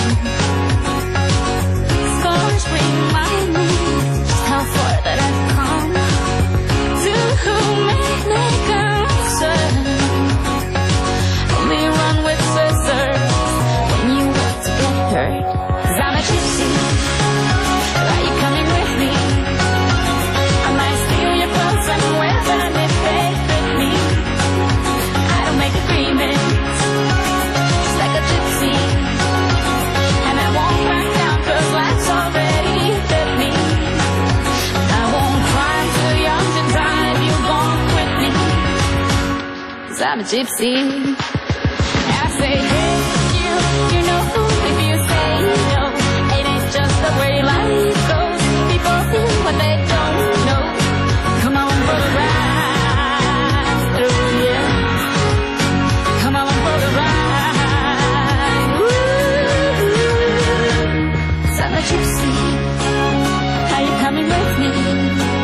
Scars remind me just how far that I've come. To whom it may concern, only run with scissors when you want to get hurt. 'Cause I'm a gypsy. Are you coming with me? I might steal your clothes and wear them if they fit me. I don't make agreements, just like a gypsy. And I won't back down 'cause life's already fit me. I won't cry, I'm too young to drive, you won't quit me. 'Cause I'm a gypsy. I say, hey, you, you know who, if you say no, it ain't just the way life goes. People do what they don't know. Come on for the ride, oh yeah. Come on for the ride. Ooh, 'cause I'm a gypsy. Are you coming with me?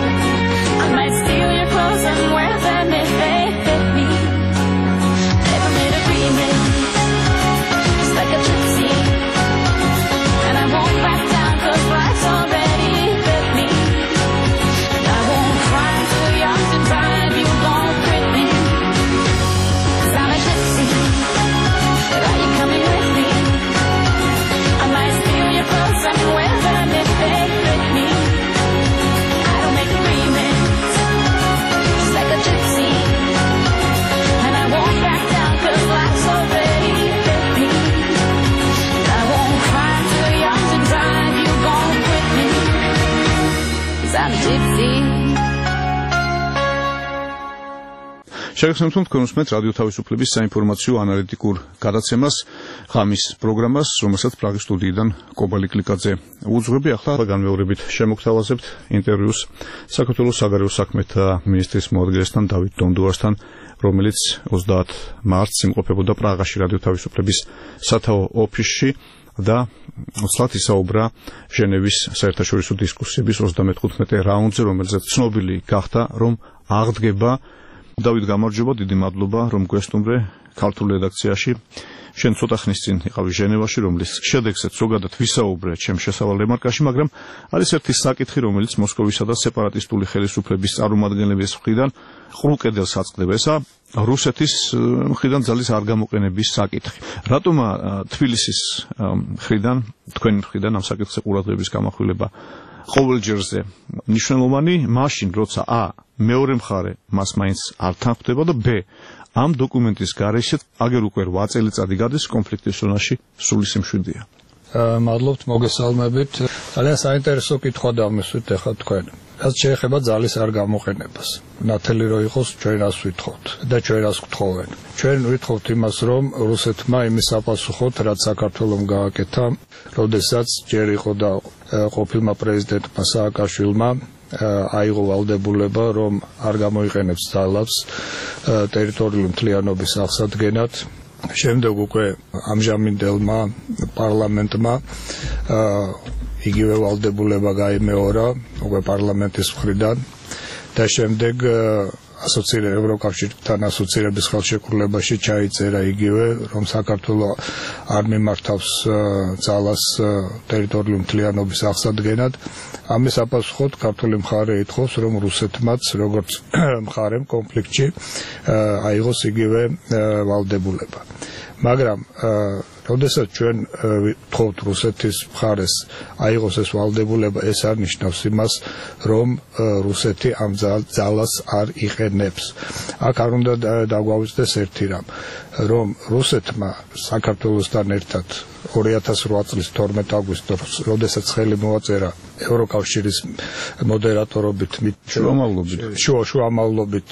შეგახსენებთ, რომ თქვენ უსმენთ რადიო თავისუფლების საინფორმაციო ანალიტიკურ გადაცემას, ღამის პროგრამას, რომელსაც პრაღის სტუდიიდან კობალი კლიკაძე უძღვები. ახლა განმეორებით შემოგთავაზებთ ინტერვიუს საქართველოს საგარეო საქმეთა მინისტრის მოადგილესთან დავით დონდუასთან, რომელიც ოცდაათ მარტს იმყოფებოდა პრაღაში რადიო თავისუფლების სათაო ოფისში და ოცდაათ ისაუბრა ჟენევის საერთაშორისო დისკუსიების ოცდამეთხუთმეტე რაუნდზე, რომელზეც ცნობილი გახდა, რომ აღდგება. დავით, გამარჯობა, დიდი მადლობა, რომ გვესტუმრე ქართულ რედაქციაში. შენ ცოტა ხნის წინ იყავი ჟენევაში, რომლის შედეგზეც ზოგადად ვისაუბრეთ ჩემ შესავალ რემარკაში, მაგრამ არის ერთი საკითხი, რომელიც მოსკოვისა და სეპარატისტული ხელისუფლების წარმომადგენლების მხრიდან ყრულ კედელს აწყდება. ესა რუსეთის მხრიდან ძალის არ გამოყენების საკითხი. რატომა თბილისის მხრიდან, თქვენი მხრიდან ამ საკითხზე ყურადღების გამახვილება ყოველჯერზე მნიშვნელოვანი, მაშინ როცა ა მეორე მხარე მას მაინც არ თანხმდება და ბ ამ დოკუმენტის გარეშე აგერ უკვე რვა წელიწადი გადის კონფლიქტის ზონაში სრული სიმშვიდეა. მადლობთ მოგესალმებით. ძალიან საინტერესო კითხვა დამისვით ახლა თქვენ. რაც შეეხება ძალის არ გამოყენებას. ნათელი რო იყოს ჩვენ რას ვითხოვთ და ჩვენ რას გთხოვენ. ჩვენ ვითხოვთ იმას, რომ რუსეთმა იმის აპასუხოთ, რაც საქართველომ გააკეთა, როდესაც ჯერ იყო და ყოფილმა პრეზიდენტმა სააკაშვილმა აიღო ვალდებულება, რომ არ გამოიყენებს ძალას ტერიტორიული მთლიანობის აღსადგენად. შემდეგ უკვე ამჟამინდელმა პარლამენტმა იგივე ვალდებულება გაიმეორა უკვე პარლამენტის მხრიდან და შემდეგ ასოცირების ევროკავშირთან ასოცირების ხელშეკრულებაში ჩაიწერა იგივე, რომ საქართველოს არ მიმართავს ძალას ტერიტორიული მთლიანობის აღსადგენად. ამის აპასუხოდ ქართული მხარე ითხოვს, რომ რუსეთმაც როგორც მხარემ კონფლიქტში აიღოს იგივე ვალდებულება. მაგრამ როდესაც ჩვენ ვთხოვთ რუსეთის მხარეს აიღოს ეს ვალდებულება, ეს არ ნიშნავს იმას, რომ რუსეთი ამ ძალას არ იყენებს. აქ არ უნდა დაგვავიწყდეს ერთი რამ, რომ რუსეთმა საქართველოსთან ერთად ორი ათას რვა წლის თორმეტ აგვისტოს, როდესაც ხელი მოაწერა ევროკავშირის მოდერატორობით შუა შუამავლობით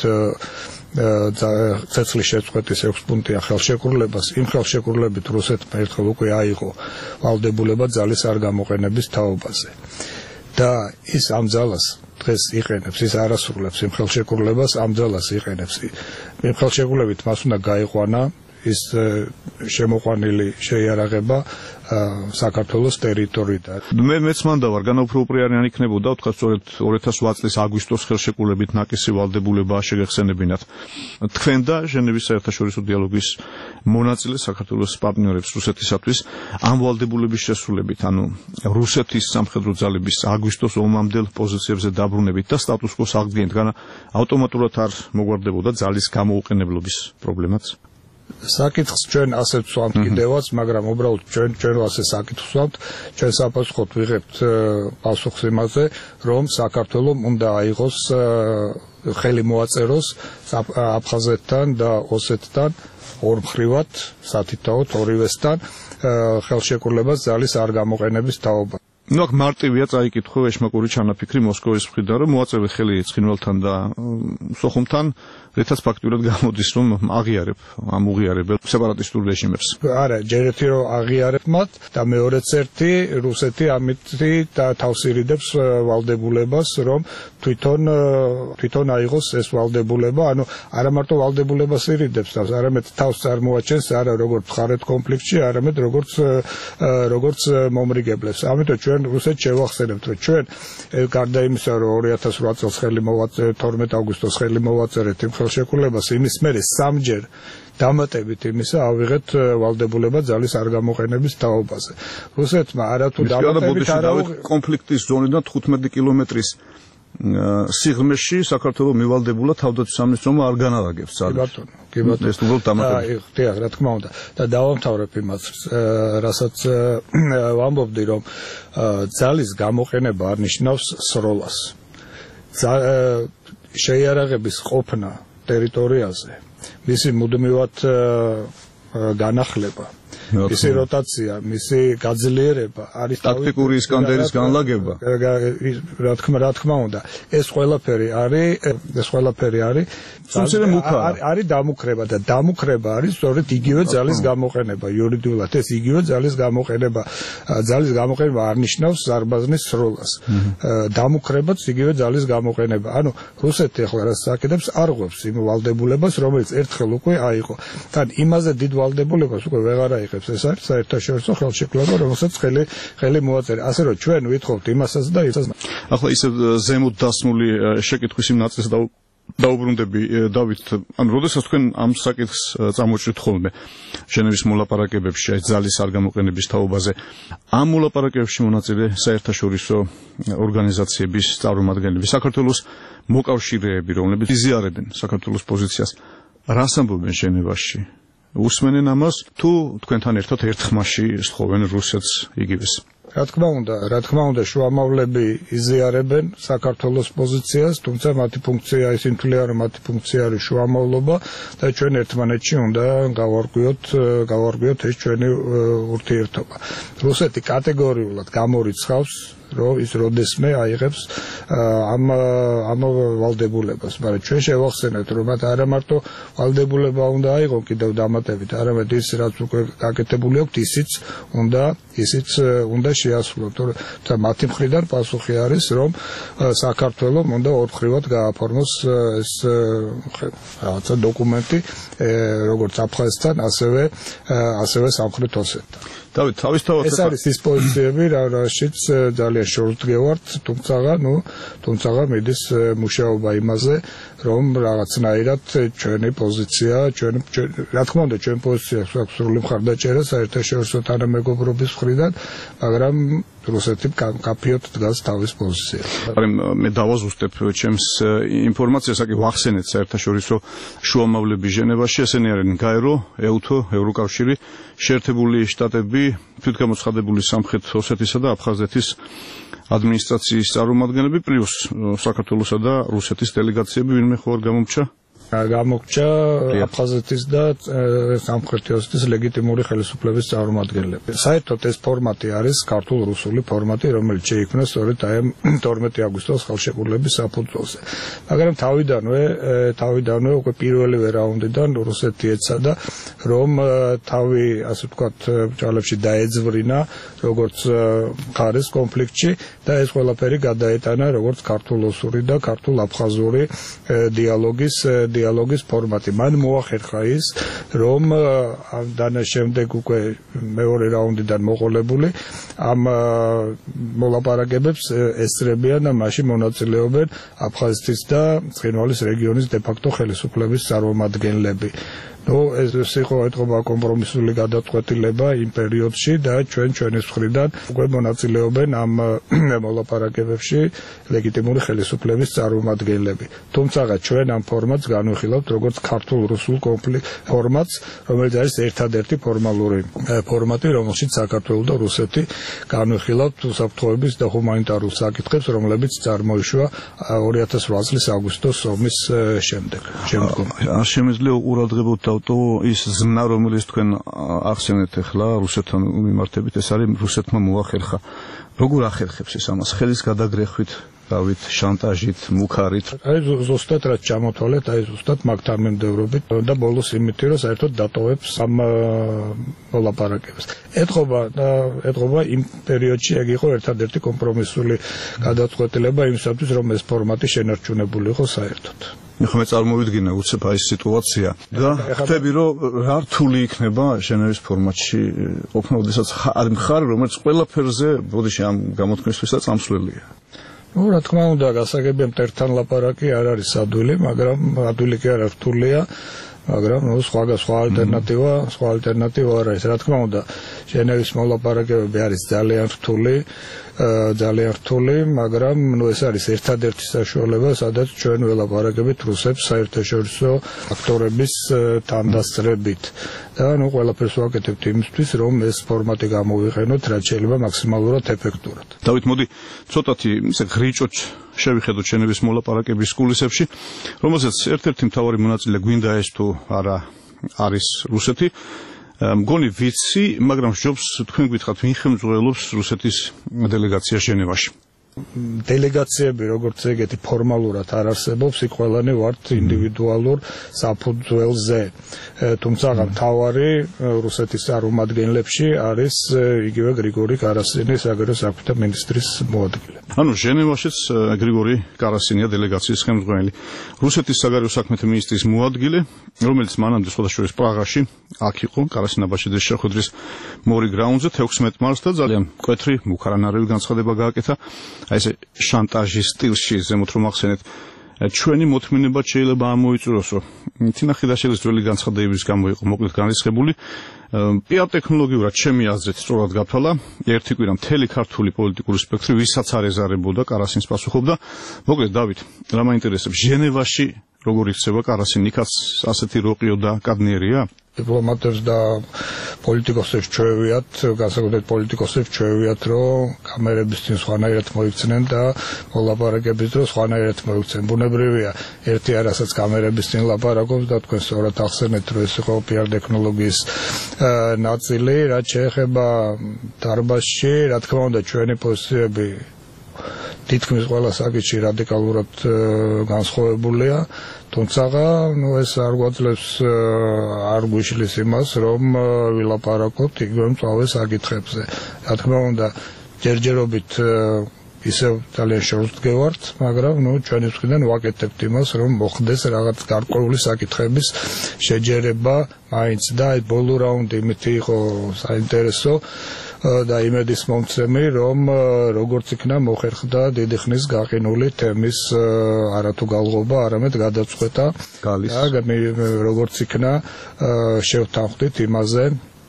ცეცხლის შეწყვეტის ექვს პუნქტიან ხელშეკრულებას, იმ ხელშეკრულებით რუსეთმა ერთხელ უკვე აიღო ვალდებულება ძალის არ გამოყენების თაობაზე. და ის ამ ძალას დღეს იყენებს, ის არასრულებს იმ ხელშეკრულებას, ამ ძალას იყენებს. იმ ხელშეკრულებით მას უნდა გაიყვანა ის შემოყვანილი შეიარაღება საქართველოს ტერიტორიიდან. მე მეც მანდა ვარ, განაუფროუპრიანი არ იქნებოდა, ვთქვათ, სწორედ ორი ათას რვა წლის აგვისტოს ხელშეკრულებით ნაკისი ვალდებულება შეგეხსენებინათ. თქვენ და ჟენევის საერთაშორისო დიალოგის მონაწილე საქართველოს პარტნიორებს რუსეთისათვის ამ ვალდებულების შესრულებით, ანუ რუსეთის სამხედრო ძალების აგვისტოს ომამდელ პოზიციებზე დაბრუნებით და სტატუს კოს აღდგენით, განა ავტომატურად არ მოგვარდებოდა ძალის გამოუყენებლობის პრობლემაც? საკითხს ჩვენ ასე ვსვამთ კიდევაც, მაგრამ უბრალოდ ჩვენ ჩვენ ასე საკითხს ვსვამთ, ჩვენ საპასუხოდ ვიღებთ პასუხს იმაზე, რომ საქართველოს უნდა აიღოს ხელი მოაწეროს აფხაზეთთან და ოსეთთან ორმხრივად, სათითაოდ ორივესთან ხელშეკრულებას ძალის არ გამოყენების თაობა. ნუ აქ მარტივია წაიკითხო ეშმაკური ჩანაფიქრი მოსკოვის მხრიდან, რომ მოაწევი ხელი ცხინვალთან და სოხუმთან, რითაც ფაქტურად გამოდის, რომ აღიარებ ამ უღიარებელ სეპარატისტულ რეჟიმებს. არა, ჯერ ერთი რომ აღიარებ მათ და მეორეც ერთი რუსეთი ამით თავს ირიდებს ვალდებულებას, რომ თვითონ თვითონ აიღოს ეს ვალდებულება, ანუ არა მარტო ვალდებულებას ირიდებს თავს, არამედ თავს წარმოაჩენს არა როგორც მხარეთ კონფლიქტში, არამედ როგორც როგორც მომრიგებლებს. ამიტომ ჩვენ რუსეთს შევახსენებთ, რომ ჩვენ გარდა იმისა, რომ ორი ათას რვა წელს ხელი მოვაწერეთ, თორმეტ აგვისტოს ხელი მოვაწერეთ იმ ხელშეკრულებას, იმის მერე სამჯერ დამატებით იმისა ავიღეთ ვალდებულება ძალის არ გამოყენების თაობაზე. რუსეთმა არათუ დამატებით არა კონფლიქტის ზონიდან თხუთმეტი კილომეტრის სიღრმეში საქართველოს მივალდებულა თავდაცვის სამინისტრომ არ განარაგებს ძალებს. კი ბატონო, ეს უბრალოდ დამატებით. დიახ, რა თქმა უნდა. და დავამთავრებ იმას, რასაც ვამბობდი, რომ ძალის გამოყენება არ ნიშნავს სროლას. შეიარაღების ყოფნა ტერიტორიაზე, მისი მუდმივად განახლება მისი როტაცია, მისი გაძლიერება არის ტაქტიკური ისკანდერის განლაგება. რა თქმა რა თქმა უნდა, ეს ყველაფერი არის, ეს ყველაფერი არის არის დამუქრება და დამუქრება არის სწორედ იგივე ძალის გამოყენება იურიდიულად ეს იგივე ძალის გამოყენება ძალის გამოყენება არ ნიშნავს ზარბაზნის სროლას დამუქრებაც იგივე ძალის გამოყენება ანუ რუსეთი ახლა რაც საკეთებს არ ღვევს იმ ვალდებულებას რომელიც ერთხელ უკვე აიღო თან იმაზე დიდ ვალდებულებას უკვე ვეღარ აიღებს ეს არის საერთაშორისო ხელშეკრულება რომელსაც ხელი ხელი მოაწერა ასე რომ ჩვენ ვითხოვთ იმასაც და ისაც ახლა ისე ზემოთ დასმული შეკითხვის იმ ნაწილს და დაუბრუნდები დავით ანუ როდესაც თქვენ ამ საკითხს წამოჭრით ხოლმე ჟენევის მოლაპარაკებებში აი ძალის არ გამოყენების თაობაზე ამ მოლაპარაკებებში მონაწილე საერთაშორისო ორგანიზაციების წარმომადგენლები საქართველოს მოკავშირეები რომლებიც იზიარებენ საქართველოს პოზიციას რას ამბობენ ჟენევაში უსმენენ ამას თუ თქვენთან ერთად ერთ ხმაში სთხოვენ რუსეთს იგივეს რა თქმა უნდა, რა თქმა უნდა, შუამავლები იზიარებენ საქართველოს პოზიციას, თუმცა მათი ფუნქცია ისინი თვლიან, რომ მათი ფუნქცია არის შუამავლობა და ჩვენ ერთმანეთში უნდა გავარკვიოთ, გავარკვიოთ ეს ჩვენი ურთიერთობა. რუსეთი კატეგორიულად გამორიცხავს რომ ის როდესმე აიღებს ამ ამ ვალდებულებას, მაგრამ ჩვენ შევახსენეთ, რომ მათ არა მარტო ვალდებულება უნდა აიღონ კიდევ დამატებით, არამედ ის რაც უკვე გაკეთებული აქვს, ისიც უნდა ისიც უნდა შეასრულოთ. და მათი მხრიდან პასუხი არის, რომ საქართველოს უნდა ორმხრივად გააფორმოს ეს რაღაცა დოკუმენტი, როგორც აფხაზეთთან, ასევე ასევე სამხრეთ ოსეთთან. დავით თავისთავად ეს არის ის პოზიციები, რაშიც ძალიან შორტგევართ, თუმცა, ნუ, თუმცა მიდის მუშაობა იმაზე, რომ რაღაცნაირად ჩვენი პოზიცია, ჩვენ რა თქმა უნდა, ჩვენ პოზიცია აქვს სრული მხარდაჭერა საერთაშორისო თანამეგობრობის მხრიდან, მაგრამ რუსეთი კაფიოდ დგას თავის პოზიციას. მაგრამ მე დავაზუსტებ ჩემს ინფორმაციას, აკი ვახსენეთ საერთაშორისო შუამავლები ჟენევაში, ესენი არიან გაერო, ეუთო, ევროკავშირი, შეერთებული შტატები, თვითგამოცხადებული სამხრეთ ოსეთისა და აფხაზეთის ადმინისტრაციის წარმომადგენლები პლუს საქართველოსა და რუსეთის დელეგაციები ვინმე ხო არ გამომრჩა? გამოგჭა აფხაზეთის და სამხრეთ ოსეთის ლეგიტიმური ხელისუფლების წარმომადგენლები. საერთოდ ეს ფორმატი არის ქართულ-რუსული ფორმატი, რომელიც შეიქმნა სწორედ აი თორმეტი აგვისტოს ხელშეკრულების საფუძველზე. მაგრამ თავიდანვე, თავიდანვე უკვე პირველივე რაუნდიდან რუსეთი ეცადა, რომ თავი, ასე ვთქვათ, ბრძოლებში დაეძვრინა, როგორც მხარეს კონფლიქტში და ეს ყველაფერი გადაეტანა როგორც ქართულ-რუსული და ქართულ-აფხაზური დიალოგის დიალოგის ფორმატი. მან მოახერხა ის, რომ დანა შემდეგ უკვე მეორე რაუნდიდან მოყოლებული ამ მოლაპარაკებებს ესწრებიან და მასში მონაწილეობენ აფხაზეთის და ცხინვალის რეგიონის დე-ფაქტო ხელისუფლების წარმომადგენლები. ნუ ეს იყო ეთყობა კომპრომისული გადაწყვეტილება იმ პერიოდში და ჩვენ ჩვენის მხრიდან უკვე მონაწილეობენ ამ მოლაპარაკებებში ლეგიტიმური ხელისუფლების წარმომადგენლები. თუმცა ჩვენ ამ ფორმატს განვიხილავთ როგორც ქართულ-რუსულ კონფლიქტ ფორმატს, რომელიც არის ერთადერთი ფორმალური ფორმატი, რომელშიც საქართველო და რუსეთი განვიხილავთ უსაფრთხოების და ჰუმანიტარულ საკითხებს, რომლებიც წარმოიშვა ორი ათას ოთხ წლის აგვისტოს ომის შემდეგ. შემდგომ. არ შემიძლია უყურადღებოთ დავტო ის ზმნა, რომელიც თქვენ ახსენეთ ახლა რუსეთთან მიმართებით, ეს არის რუსეთმა მოახერხა. როგორ ახერხებს ეს ამას? ხელის გადაგრეხვით, დავით, შანტაჟით, მუქარით. აი ზუსტად რაც ჩამოთვალეთ, აი ზუსტად მაგთან მიმდევრობით და ბოლოს იმითი, რომ საერთოდ დატოვებს ამ მოლაპარაკებებს. ეთყობა და ეთყობა იმ პერიოდში ეგ იყო ერთადერთი კომპრომისული გადაწყვეტილება იმისათვის, რომ ეს ფორმატი შენარჩუნებული იყო საერთოდ. მე წარმოვიდგინე უცებ აი სიტუაცია და ხვდები რომ რა რთული იქნება ჟენევის ფორმატში ყოფნა, ოდესაც არის მხარე, რომელიც ყველაფერზე ბოდიში ამ გამოთქმისთვისაც წამსვლელია. ნუ რა თქმა უნდა, გასაგებია მტერთან ლაპარაკი არ არის ადვილი, მაგრამ ადვილი კი არა, რთულია. მაგრამ ნუ სხვა სხვა ალტერნატივა, სხვა ალტერნატივა არ არის. რა თქმა უნდა, ჟენევის მოლაპარაკებები არის ძალიან რთული, ძალიან რთული, მაგრამ ნუ ეს არის ერთადერთი საშუალება, სადაც ჩვენ ველაპარაკებით რუსებს საერთაშორისო ფაქტორების თანდასწრებით. და ნუ ყველაფერს ვაკეთებთ იმისთვის, რომ ეს ფორმატი გამოვიყენოთ, რაც შეიძლება მაქსიმალურად ეფექტურად. დავით, მოდი ცოტათი ისე ღრიჭოთ შევიხედოთ ჟენევის მოლაპარაკების კულისებში, რომელზეც ერთ-ერთი მთავარი მონაწილე გვინდა ეს თუ არა არის რუსეთი. მგონი ვიცი, მაგრამ ჯობს თქვენ გითხრათ, ვინ ხელმძღვანელობს რუსეთის დელეგაციას ჟენევაში? დელეგაციები როგორც ეგეთი ფორმალურად არ არსებობს, იქ ყველანი ვართ ინდივიდუალურ საფუძველზე. თუმცა მთავარი რუსეთის წარმომადგენლებში არის იგივე გრიგორი კარასინი, საგარეო საქმეთა მინისტრის მოადგილე. ანუ ჟენევაშიც გრიგორი კარასინია დელეგაციის ხელმძღვანელი. რუსეთის საგარეო საქმეთა მინისტრის მოადგილე, რომელიც მანამდე სხვადასხვა პრაღაში აქ იყო, კარასინაბაშიძის შეხვედრის მორიგ რაუნდზე თექვსმეტ მარტს და ძალიან მკვეთრი მუქარანარევი განცხადება გააკეთა. აი ესე შანტაჟის სტილში ზემოთ რომ ახსენეთ, ჩვენი მოთმინება შეიძლება ამოიწუროს, რომ თინახიდაშვილის ძველი განცხადებების გამო იყო მოკლედ განრისხებული. პიარ ტექნოლოგიურად ჩემი აზრით სწორად გათვალა, ერთი კვირა მთელი ქართული პოლიტიკური სპექტრი ვისაც არ ეზარებოდა კარასინს პასუხობდა. მოკლედ დავით, რა მაინტერესებს, ჟენევაში როგორ იქცევა კარასინი, იქაც ასეთი როყიო და კადნიერია? დიპლომატებს და პოლიტიკოსებს ჩვევიათ, განსაკუთრებით პოლიტიკოსებს ჩვევიათ, რომ კამერების წინ სხვანაირად მოიქცნენ და მოლაპარაკების დროს სხვანაირად მოიქცნენ. ბუნებრივია, ერთი არასაც კამერების წინ ლაპარაკობს და თქვენ სწორად ახსენეთ, რომ ეს იყო პიარ ტექნოლოგიის ნაწილი, რაც შეეხება დარბაზში, რა თქმა უნდა, ჩვენი პოზიციები თითქმის ყველა საკითხში რადიკალურად განსხვავებულია, თუმცა ნუ ეს არ გვაძლევს არ გვიშლის იმას, რომ ვილაპარაკოთ იგივე მწვავე საკითხებზე. რა თქმა უნდა, ჯერჯერობით ისევ ძალიან შორს დგევართ, მაგრამ ნუ ჩვენი მხრიდან ვაკეთებთ იმას, რომ მოხდეს რაღაც გარკვეული საკითხების შეჯერება მაინც და აი ბოლო რაუნდი იმითი იყო საინტერესო და იმედის მომცემი, რომ როგორც იქნა მოხერხდა დიდი ხნის გაყინული თემის არათუ გალღობა, არამედ გადაწყვეტა გალის და როგორც იქნა შევთანხმდით იმაზე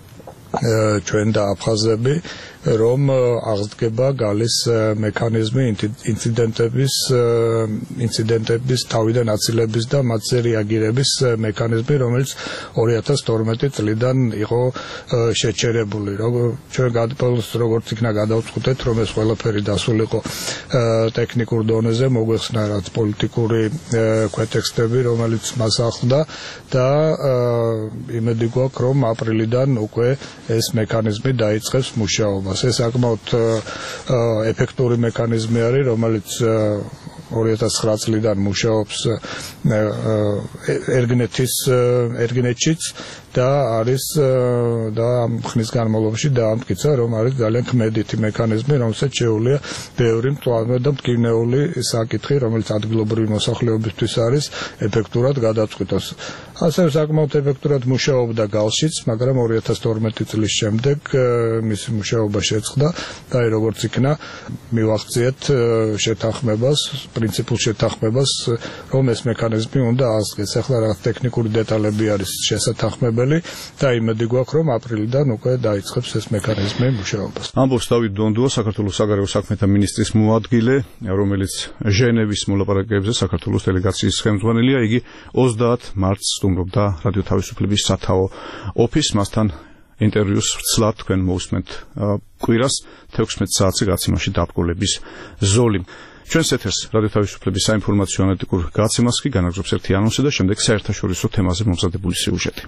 ჩვენ და აფხაზები, რომ აღდგება გალის მექანიზმი ინციდენტების ინციდენტების თავიდან აცილების და მათზე რეაგირების მექანიზმი, რომელიც ორი ათას თორმეტი წლიდან იყო შეჩერებული. ჩვენ გადავალს როგორც იქნა გადავწყვეტეთ, რომ ეს ყველაფერი დასულიყო ტექნიკურ დონეზე, მოგვეხსნა რაც პოლიტიკური ქვეტექსტები, რომელიც მას ახლდა და იმედი გვაქვს, რომ აპრილიდან უკვე ეს მექანიზმი დაიწყებს მუშაობას. ეს საკმაოდ ეფექტური მექანიზმი არის, რომელიც ორი ათას ცხრა წლიდან მუშაობს ერგნეთის ერგნეთშიც და არის და ამ ხნის განმავლობაში დაამტკიცა, რომ არის ძალიან ქმედითი მექანიზმი, რომელსაც შეუძლია ბევრი მწვავე და მტკივნეული საკითხი, რომელიც ადგილობრივი მოსახლეობისთვის არის, ეფექტურად გადაწყვეტოს. ასევე საკმაოდ ეფექტურად მუშაობდა გალშიც, მაგრამ ორი ათას თორმეტი წლის შემდეგ მისი მუშაობა შეწყდა და აი როგორც იქნა მივახციეთ შეთანხმებას, პრინციპულ შეთანხმებას, რომ ეს მექანიზმი უნდა აღდგეს. ახლა რაღაც ტექნიკური დეტალები არის შესათანხმებელი და იმედი გვაქვს, რომ აპრილიდან უკვე დაიწყებს ეს მექანიზმი მუშაობას. ამბობს დავით დონდუა, საქართველოს საგარეო საქმეთა მინისტრის მოადგილე, რომელიც ჟენევის მოლაპარაკებებზე საქართველოს დელეგაციის ხელმძღვანელია. იგი ოცდაათ მარტს სტუმრობდა რადიო თავისუფლების სათაო ოფისს, მასთან ინტერვიუს ვცლავთ თქვენ მოусმენთ კვირას თექვსმეტ საათზე გაცემაში დაბრკოლების ზოლი. ჩვენს ეთერს რადიო თავისუფლების საინფორმაციო ანალიტიკურ გაცემას კი განაგრძობს ერთი ანონსი და შემდეგ საერთაშორისო თემაზე მომზადებული სიუჟეტი.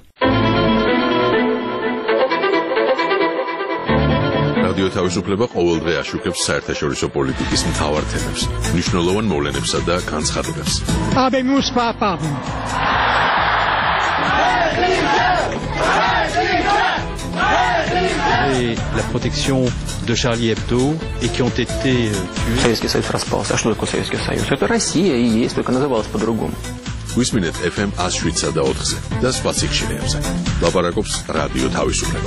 რადიო თავისუფლება ყოველდღე აშუქებს საერთაშორისო პოლიტიკის მთავარ თემებს, მნიშვნელოვან მოვლენებსა და განცხადებებს. Habemos papa. Et la protection de Charlie Hebdo et qui ont été tués. Советский Союз распался. А что такое Советский Союз? Это Россия и есть, только называлась по-другому. Висминет эф эм one oh seven და ოთხზე და სხვა სიხშირეებზე. ლაპარაკობს რადიო თავისუფლება.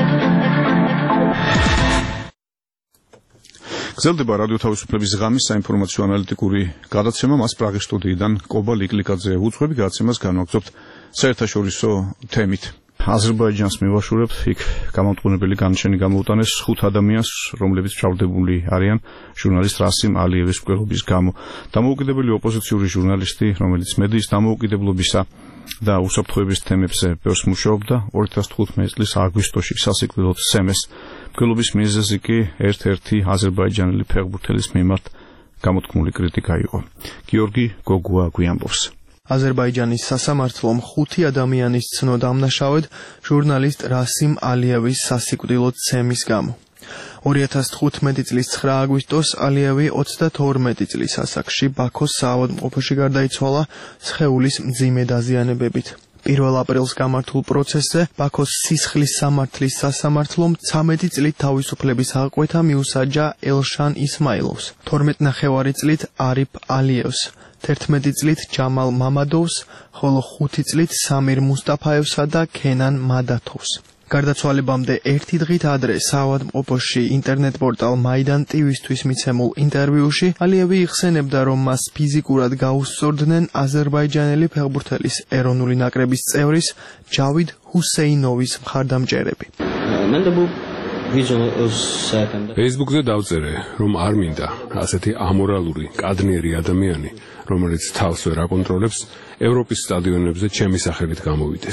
გრძელდება რადიო თავისუფლების ღამის საინფორმაციო ანალიტიკური გადაცემა, მას პრაღის სტუდიიდან კობა ლიკლიკაძე უძღვები, გადაცემას განვაგრძობთ საერთაშორისო თემით. აზერბაიჯანს მივაშურებთ, იქ გამომტყუნებელი განაჩენი გამოუტანეს ხუთ ადამიანს, რომლებიც ჩავდებული არიან ჟურნალისტ რასიმ ალიევის მკვლელობის გამო. დამოუკიდებელი ოპოზიციური ჟურნალისტი, რომელიც მედიის დამოუკიდებლობისა და უსაფრთხოების თემებზე ბევრს მუშაობდა, ორი ათას თხუთმეტი წლის აგვისტოში სასიკვდილოდ სცემეს. მკვლელობის მიზეზი კი ერთ-ერთი აზერბაიჯანელი ფეხბურთელის მიმართ გამოთქმული კრიტიკა იყო. გიორგი გოგუა გვიამბობს. აზერბაიჯანის სასამართლომ ხუთი ადამიანის ცნო დამნაშავედ ჟურნალისტ რასიმ ალიევის სასიკვდილო ცემის გამო. ორი ათას თხუთმეტი წლის ცხრა აგვისტოს ალიევი ოცდათორმეტი წლის ასაკში ბაქოს საავადმყოფოში გარდაიცვალა სხეულის მძიმე დაზიანებებით. პირველ აპრილს გამართულ პროცესზე ბაქოს სისხლის სამართლის სასამართლომ ცამეტი წლით თავისუფლების აღკვეთა მიუსაჯა ელშან ისმაილოვს, თორმეტი ნახევარი წლით არიფ ალიევს, თერთმეტი წლით ჯამალ მამადოვს, ხოლო ხუთი წლით სამირ მუსტაფაევსა და ქენან მადათოვს. გარდაცვალებამდე ერთი დღით ადრე საავადმყოფოში ინტერნეტ პორტალ მაიდან ტივისთვის მიცემულ ინტერვიუში ალიევი იხსენებდა, რომ მას ფიზიკურად გაუსწორდნენ აზერბაიჯანელი ფეხბურთელის ეროვნული ნაკრების წევრის ჯავიდ ჰუსეინოვის მხარდამჭერები. Facebook-ზე დავწერე, რომ არ მინდა ასეთი ამორალური, კადნიერი ადამიანი, რომელიც თავს ვერ აკონტროლებს, ევროპის სტადიონებზე ჩემი სახელით გამოვიდეს.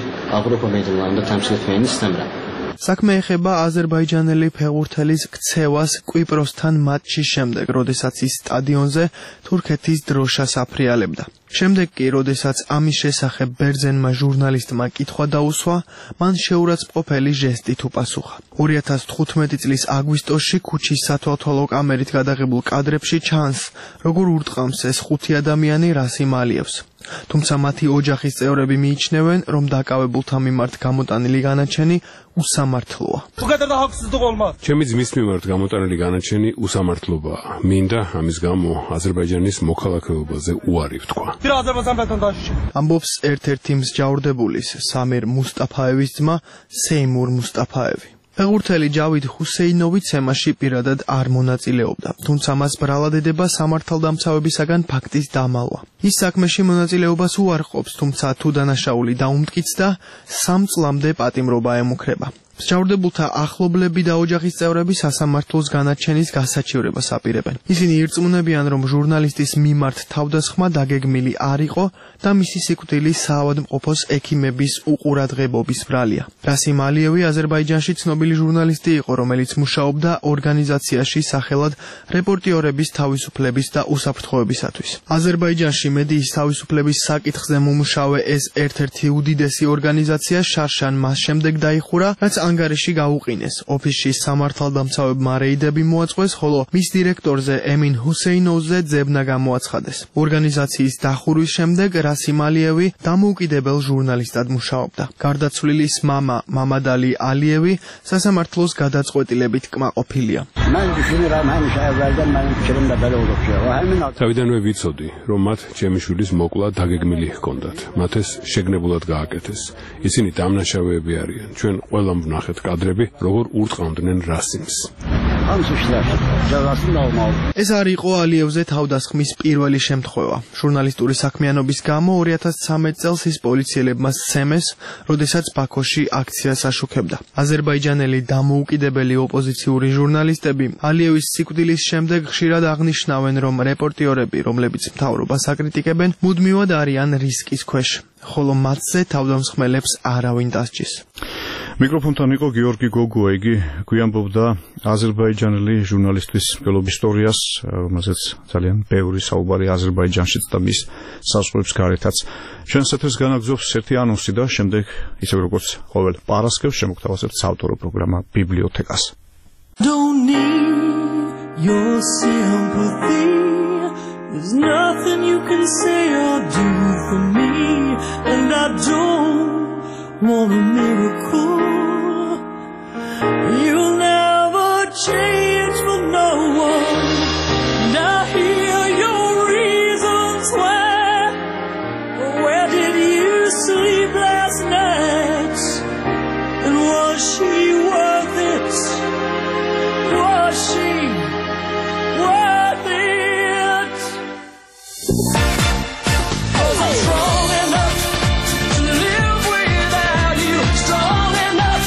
საქმე ეხება აზერბაიჯანელი ფეხბურთელის ქცევას კვიპროსთან მატჩის შემდეგ, როდესაც ის სტადიონზე თურქეთის დროშას აფრიალებდა. შემდეგ კი, როდესაც ამის შესახებ ბერძენმა ჟურნალისტმა კითხვა დაუსვა, მან შეურაცხმყოფელი ჟესტით უპასუხა. ორი ათას თხუთმეტი წლის აგვისტოში ქუჩის სათვალთვალო კამერით გადაღებულ კადრებში ჩანს, როგორ ურტყამს ეს ხუთი ადამიანი რასიმ ალიევს. თუმცა მათი ოჯახის წევრები მიიჩნევენ, რომ დაკავებულთა მიმართ გამოტანილი განაჩენი უსამართლოა. ჩემი ძმის მიმართ გამოტანილი განაჩენი უსამართლობაა. მინდა ამის გამო აზერბაიჯანის მოქალაქეობაზე უარი ვთქვა. ამბობს ერთ-ერთი მსჯავრდებულის სამირ მუსტაფაევის ძმა სეიმურ მუსტაფაევი. ფეხბურთელი ჯავიდ ჰუსეინოვი ცემაში პირადად არ მონაწილეობდა, თუმცა მას ბრალადედება სამართალდამცავებისაგან ფაქტის დამალვა. ის საქმეში მონაწილეობას უარყოფს, თუმცა თუ დანაშაული დაუმტკიცდა, სამ წლამდე პატიმრობა ემუქრება. მსჯავრდებულთა ახლობლები და ოჯახის წევრები სასამართლოს განაჩენის გასაჩივრებას აპირებენ. ისინი ირწმუნებიან, რომ ჟურნალისტის მიმართ თავდასხმა დაგეგმილი არ იყო და მისი სიკვდილი საავადმყოფოს ექიმების უყურადღებობის ბრალია. რასიმ ალიევი აზერბაიჯანში ცნობილი ჟურნალისტი იყო, რომელიც მუშაობდა ორგანიზაციაში სახელად რეპორტიორების თავისუფლების და უსაფრთხოებისათვის. აზერბაიჯანში მედიის თავისუფლების საკითხზე მომუშავე ეს ერთ-ერთი უდიდესი ორგანიზაცია შარშან მას შემდეგ დაიხურა, რაც ანგარიში გაუყინეს. ოფისში სამართალდამცავებმა რეიდები მოაწყვეს, ხოლო მის დირექტორზე ემინ ჰუსეინოვზე ძებნა გამოაცხადეს. ორგანიზაციის დახურვის შემდეგ რასიმ ალიევი დამოუკიდებელ ჟურნალისტად მუშაობდა. გარდაცვლილის მამა მამადალი ალიევი სასამართლოს გადაწყვეტილებით კმაყოფილია. თავიდანვე ვიცოდი, რომ მათ ჩემი შვილის მოკლა დაგეგმილი ჰქონდათ. მათ ეს შეგნებულად გააკეთეს. ისინი დამნაშავეები არიან. ჩვენ ყველამ ვნახეთ კადრები, როგორ ურტყამდნენ რასიმს. ეს არ იყო ალიევზე თავდასხმის პირველი შემთხვევა. ჟურნალისტური საქმიანობის გამო ორი ათას ცამეტი წელს ის პოლიციელებმა სცემეს, როდესაც ბაქოში აქციას აშუქებდა. აზერბაიჯანელი დამოუკიდებელი ოპოზიციური ჟურნალისტები ალიევის სიკვდილის შემდეგ ხშირად აღნიშნავენ, რომ რეპორტიორები, რომლებიც მთავრობას აკრიტიკებენ, მუდმივად არიან რისკის ქვეშ, ხოლო მათზე თავდამსხმელებს არავინ დასჯის. მიკროფონთან იყო გიორგი გოგუა, იგი გვიამბობდა აზერბაიჯანელი ჟურნალისტის მკვლელობის ისტორიას, რომელზეც ძალიან ბევრი საუბარი აზერბაიჯანშიც და მის საზღვრებს გარეთაც. ჩვენს ეთერს განაგზობს ერთი ანონსი და შემდეგ, ისევ როგორც ყოველ პარასკევს, შემოგთავაზებთ საავტორო პროგრამა ბიბლიოთეკას. Don't need your sympathy. There's nothing you can say or do for me, and I don't want a miracle. You'll never change for no one. And I hear your reasons why. Where did you sleep last night? And was she worth it? Was she worth it? 'Cause I'm strong enough to live without you, strong enough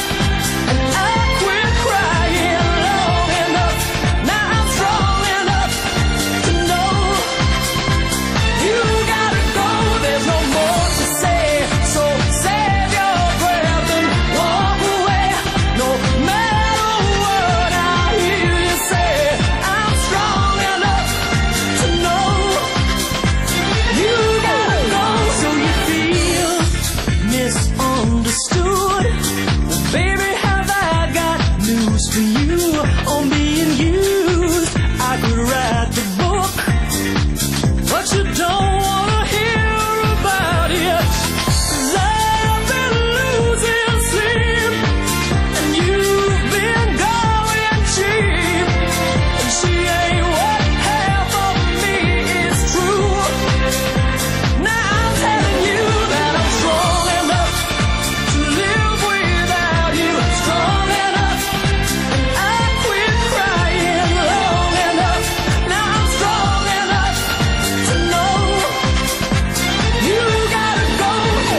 just for you on being used. I could write the book, but you don't wanna hear about it. 'Cause I've been losing sleep, and you've been going cheap, and she ain't what half of me is true. Now I'm telling you that I'm strong enough to live without you, strong enough, and I quit crying long enough. Now I'm strong enough to know you gotta go.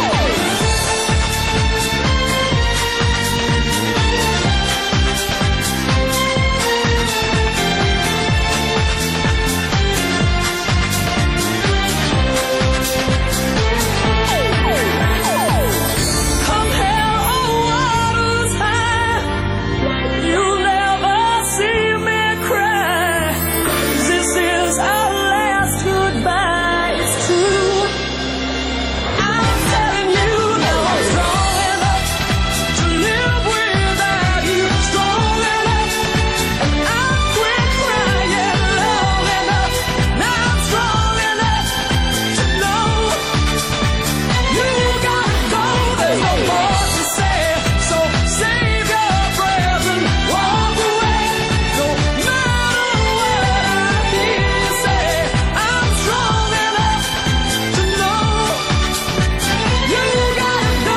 Come hell or waters high, you'll never see me cry. This is our last goodbye, it's true. I'm telling you that I'm strong enough to live without you, strong enough, and I quit crying long enough. Now I'm strong enough to know you gotta go. There's no more to say, so save your breath and walk away. No matter what I hear you say, I'm strong enough to know you gotta go.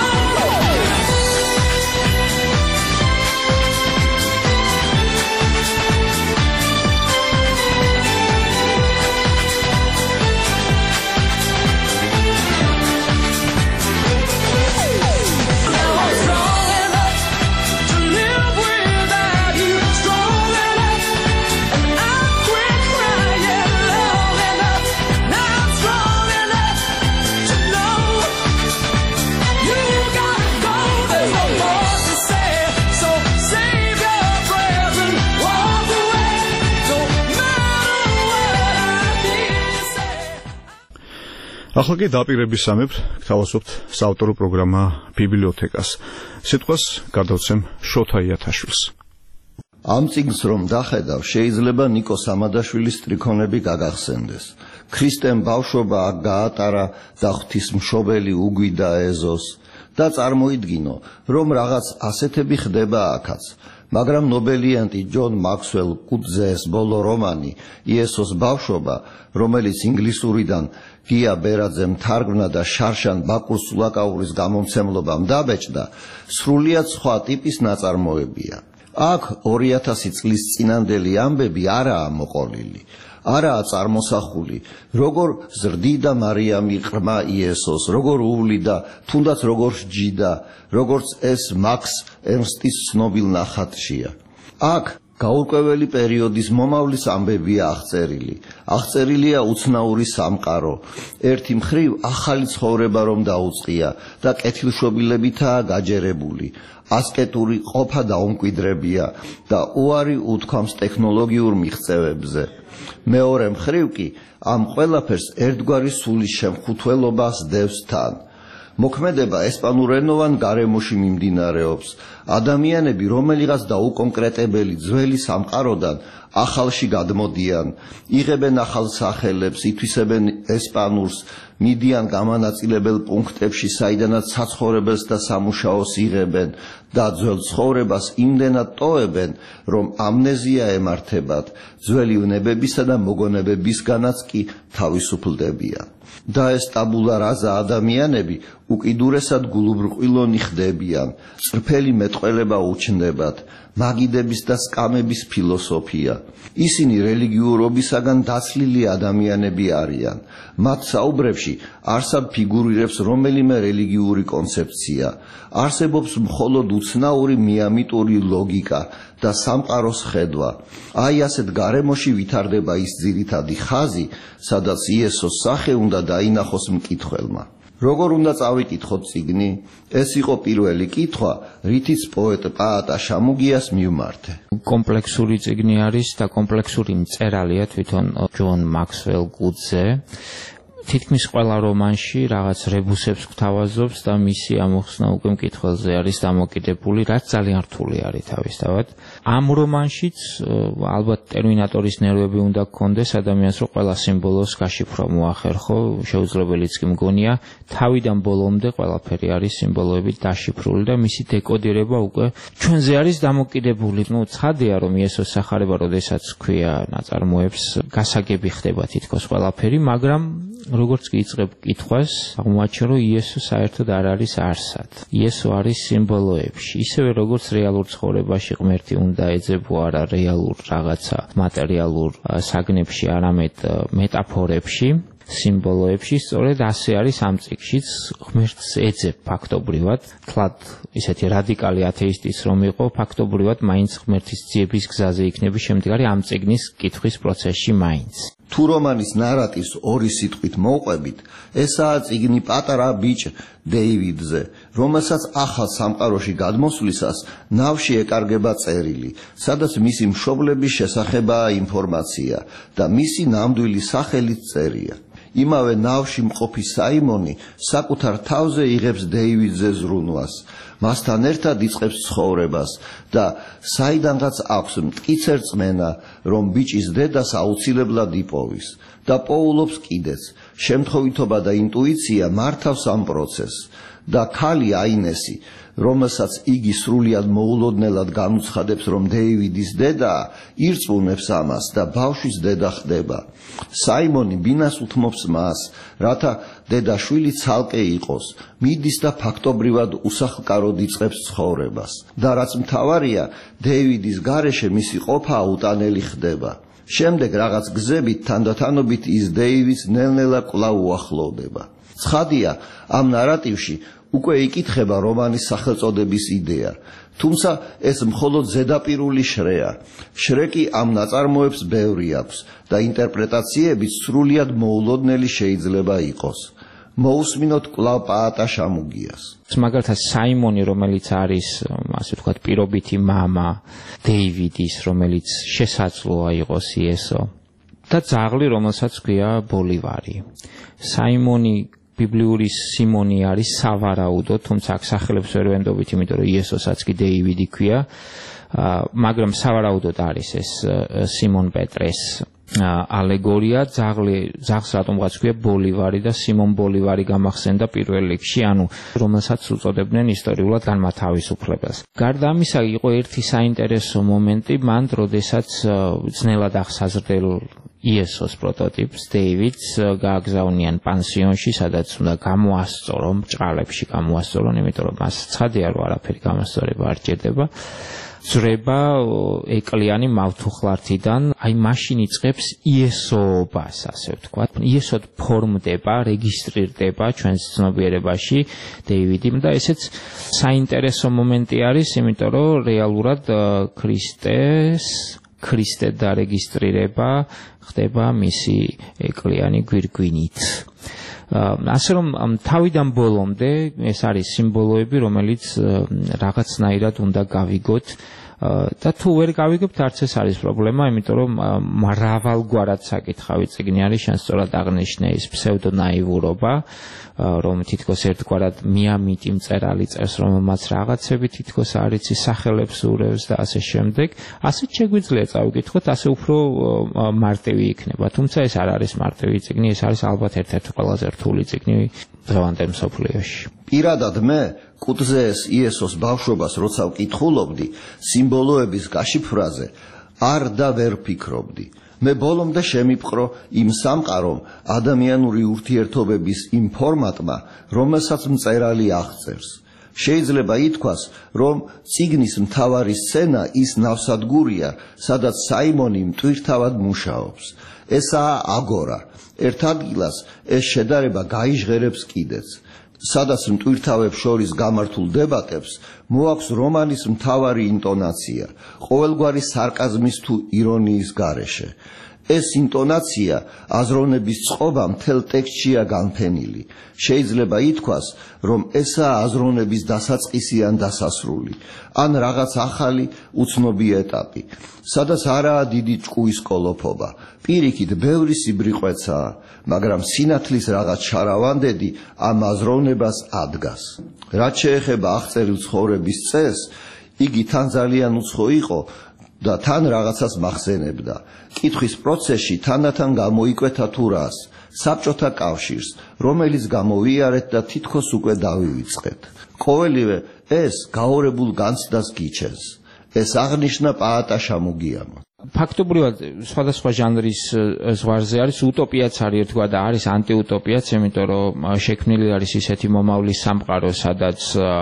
Now I'm strong enough to live without you, strong enough, and I quit crying long enough. Now I'm strong enough to know you gotta go. There's no more to say, so save your breath and walk away. No matter what I hear you say. ახლა კი დაპირებისამებრ გთავაზობთ საავტორო პროგრამა ბიბლიოთეკას. სიტყვას გადავცემ შოთა იათაშვილს. ამ წიგნს რომ დახედავ, შეიძლება ნიკო სამადაშვილის ტრიქონები გაგახსენდეს. ქრისტემ ბავშვობა აქ გაატარა და ღვთისმშობელი უგვიდა ეზოს და წარმოიდგინო, რომ რაღაც ასეთები ხდება აქაც. მაგრამ ნობელიანტი ჯონ მაქსველ კუტზეს ბოლო რომანი იესოს ბავშვობა, რომელიც ინგლისურიდან გია ბერაძემ თარგმნა და შარშან ბაკურ სულაკაურის გამომცემლობამ დაბეჭდა, სრულიად სხვა ტიპის ნაწარმოებია. აქ ორი ათასი წლის წინანდელი ამბები არაა მოყოლილი, არაა წარმოსახული, როგორ ზრდიდა მარიამი ყრმა იესოს, როგორ უვლიდა, თუნდაც როგორ სჯიდა, როგორც ეს მაქს ერნსტის ცნობილ ნახატშია. აქ გაურკვეველი პერიოდის მომავლის ამბებია აღწერილი. აღწერილია უცნაური სამყარო. ერთი მხრივ ახალი ცხოვრება რომ დაუწყია და კეთილშობილებითაა გაჯერებული. ასკეტური ყოფა დაუმკვიდრებია და უარი უთქვამს ტექნოლოგიურ მიღწევებზე. მეორე მხრივ კი ამ ყველაფერს ერთგვარი სულის შემხუთველობა სდევს თან. მოქმედება ესპანურენოვან გარემოში მიმდინარეობს. ადამიანები რომელიღაც დაუკონკრეტებელი ძველი სამყაროდან ახალში გადმოდიან, იღებენ ახალ სახელებს, ითვისებენ ესპანურს, მიდიან გამანაწილებელ პუნქტებში, საიდანაც საცხოვრებელს და სამუშაოს იღებენ და ძველ ცხოვრებას იმდენად ტოვებენ, რომ ამნეზია ემართებათ, ძველი ვნებებისა და მოგონებებისგანაც კი თავისუფლდებიან. და ეს ტაბულა რაზა ადამიანები უკიდურესად გულუბრყვილონი ხდებიან, წრფელი მეტყველება უჩნდებათ, მაგიდების და სკამების ფილოსოფია. ისინი რელიგიურობისაგან დაცლილი ადამიანები არიან. მათ საუბრებში არსად ფიგურირებს რომელიმე რელიგიური კონცეფცია. არსებობს მხოლოდ უცნაური მიამიტური ლოგიკა და სამყაროს ხედვა. აი ასეთ გარემოში ვითარდება ის ძირითადი ხაზი, სადაც იესოს სახე უნდა დაინახოს მკითხველმა. როგორ უნდა წავიკითხოთ წიგნი? ეს იყო პირველი კითხვა, რითიც პოეტ პაატა შამუგიას მივმართე. კომპლექსური წიგნი არის და კომპლექსური მწერალია თვითონ ჯონ მაქსველ კუტზე. თითქმის ყველა რომანში რაღაც რებუსებს გვთავაზობს და მისი ამოხსნა უკვე მკითხველზე არის დამოკიდებული, რაც ძალიან რთული არის თავისთავად. ამ რომანშიც ალბათ ტერმინატორის ნერვები უნდა გქონდეს ადამიანს, რომ ყველა სიმბოლოს გაშიფრვა მოახერხო, შეუძლებელიც კი მგონია, თავიდან ბოლომდე ყველაფერი არის სიმბოლოებით დაშიფრული და მისი დეკოდირება უკვე ჩვენზე არის დამოკიდებული. ნუ ცხადია, რომ იესოს სახარება, როდესაც ქვია ნაწარმოებს, გასაგები ხდება თითქოს ყველაფერი, მაგრამ როგორც კი იწყებ კითხვას, აღმოაჩენ, რომ იესო საერთოდ არ არის არსად. იესო არის სიმბოლოებში. ისევე როგორც რეალურ ცხოვრებაში ღმერთი უნდა ეძებო არა რეალურ რაღაცა მატერიალურ საგნებში, არამედ მეტაფორებში, სიმბოლოებში, სწორედ ასე არის ამ წიგნშიც ღმერთს ეძებ ფაქტობრივად, თლად ისეთი რადიკალი ათეისტის რომ იყო, ფაქტობრივად მაინც ღმერთის ძიების გზაზე იქნება შემდგარი ამ წიგნის კითხვის პროცესში მაინც. თუ რომანის ნარატივს ორი სიტყვით მოვყვებით, ესაა წიგნი პატარა ბიჭ დეივიდზე, რომელსაც ახალ სამყაროში გადმოსვლისას ნავში ეკარგება წერილი, სადაც მისი მშობლების შესახებაა ინფორმაცია და მისი ნამდვილი სახელიც წერია. იმავე ნავში მყოფი საიმონი საკუთარ თავზე იღებს დეივიდზე ზრუნვას, მასთან ერთად იწყებს ცხოვრებას და საიდანღაც აქვს მტკიცე რწმენა, რომ ბიჭის დედას აუცილებლად იპოვის და პოულობს კიდეც. შემთხვევითობა და ინტუიცია მართავს ამ პროცესს და ქალი აინესი, რომელსაც იგი სრულიად მოულოდნელად განუცხადებს, რომ დეივიდის დედაა, ირწმუნებს ამას და ბავშვის დედა ხდება. საიმონი ბინას უთმობს მას, რათა დედაშვილი ცალკე იყოს, მიდის და ფაქტობრივად უსახლკაროდ იწყებს ცხოვრებას. და რაც მთავარია, დეივიდის გარეშე მისი ყოფა აუტანელი ხდება. შემდეგ რაღაც გზებით თანდათანობით ის დეივიდს ნელ-ნელა კვლავ უახლოვდება. ცხადია, ამ ნარატივში უკვე იკითხება რომანის სახელწოდების იდეა, თუმცა ეს მხოლოდ ზედაპირული შრეა. შრე კი ამ ნაწარმოებს ბევრი აქვს და ინტერპრეტაციებიც სრულიად მოულოდნელი შეიძლება იყოს. მოусმინოთ კვლავ პაატა შამუგიას. მაგალითად საიმონი, რომელიც არის, ასე ვთქვათ, პირობითი მამა დეივიდის, რომელიც შესაძლოა იყოს იესო და ძაღლი, რომელსაც ქვია ბოლივარი. საიმონი ბიბლიური სიმონი არის სავარაუდო, თუმცა აქ სახელებს ვერ ვენდობით, იმიტომ რომ იესოსაც კი დეივიდი ქვია, მაგრამ სავარაუდოდ არის ეს სიმონ პეტრეს ალეგორია. ძაღლი, ძაღლს რატომღაც ქვია ბოლივარი და სიმონ ბოლივარი გამახსენდა პირველ რიგში, ანუ რომელსაც უწოდებდნენ ისტორიულად განმათავისუფლებას. გარდა ამისა, იყო ერთი საინტერესო მომენტი მან, როდესაც ძნელად აღსაზრდელ იესოს პროტოტიპს დეივიდს გააგზავნიან პანსიონში, სადაც უნდა გამოასწორო, ჭყალებში გამოასწორონ, იმიტომ რომ მას ცხადია, რომ არაფერი გამასწორება არ ჭირდება. ძრება ეკლიანი მავთუხლართიდან, აი მაშინ იწყებს იესოობას, ასე ვთქვათ. იესოდ ფორმდება, რეგისტრირდება ჩვენს ცნობიერებაში დეივიდი და ესეც საინტერესო მომენტი არის, იმიტომ რომ რეალურად ქრისტეს ქრისტე დარეგისტრირება ხდება მისი ეკლიანი გვირგვინით. ასე რომ თავიდან ბოლომდე ეს არის სიმბოლოები, რომელიც რაღაცნაირად უნდა გავიგოთ და თუ ვერ გავიგებთ, არც ეს არის პრობლემა, იმიტომ რომ მრავალგვარად საკითხავი წიგნი არის, შენ სწორად აღნიშნე ის ფსევდონაივურობა, რომ თითქოს ერთგვარად მიამიტი მწერალი წერს, რომელმაც რაღაცები თითქოს არ იცის, სახელებს ურევს და ასე შემდეგ. ასეც შეგვიძლია წავიკითხოთ, ასე უფრო მარტივი იქნება. თუმცა ეს არ არის მარტივი წიგნი, ეს არის ალბათ ერთ-ერთი ყველაზე რთული წიგნი დღევანდელ მსოფლიოში. პირადად მე კუთხზე ეს იესოს ბავშვობას როცა ვკითხულობდი, სიმბოლოების გაშიფრაზე არ და ვერ ფიქრობდი. მე ბოლომდე შემიპყრო იმ სამყარომ ადამიანური ურთიერთობების იმ ფორმატმა, რომელსაც მწერალი აღწერს. შეიძლება ითქვას, რომ წიგნის მთავარი სცენა ის ნავსადგურია, სადაც საიმონი მტვირთავად მუშაობს. ესაა აგორა. ერთ ადგილას ეს შედარება გაიჟღერებს კიდეც. სადაც მტვირთავებს შორის გამართულ დებატებს მოაქვს რომანის მთავარი ინტონაცია, ყოველგვარი სარკაზმის თუ ირონიის გარეშე. ეს ინტონაცია აზროვნების წყობა მთელ ტექსტშია განფენილი. შეიძლება ითქვას, რომ ესაა აზროვნების დასაწყისი ან დასასრული, ან რაღაც ახალი უცნობი ეტაპი, სადაც არაა დიდი ჭკუის კოლოფობა. პირიქით, ბევრი სიბრიყვეცაა, მაგრამ სინათლის რაღაც შარავანდედი ამ აზროვნებას ადგას. რაც შეეხება აღწერილ ცხოვრების წესს, იგი თან ძალიან უცხო იყო და თან რაღაცას მახსენებდა. კითხვის პროცესში თანდათან გამოიკვეთა თუ რას, საბჭოთა კავშირს, რომელიც გამოვიარეთ და თითქოს უკვე დავივიწყეთ. ყოველივე ეს გაორებულ განცდას გიჩენს. ეს აღნიშნა პაატა შამუგიამმა. ფაქტობრივად სხვადასხვა ჟანრის ზღვარზე არის უტოპიაც არის ერთგვარ და არის ანტიუტოპიაც, იმიტომ რომ შექმნილი არის ისეთი მომავლის სამყარო, სადაც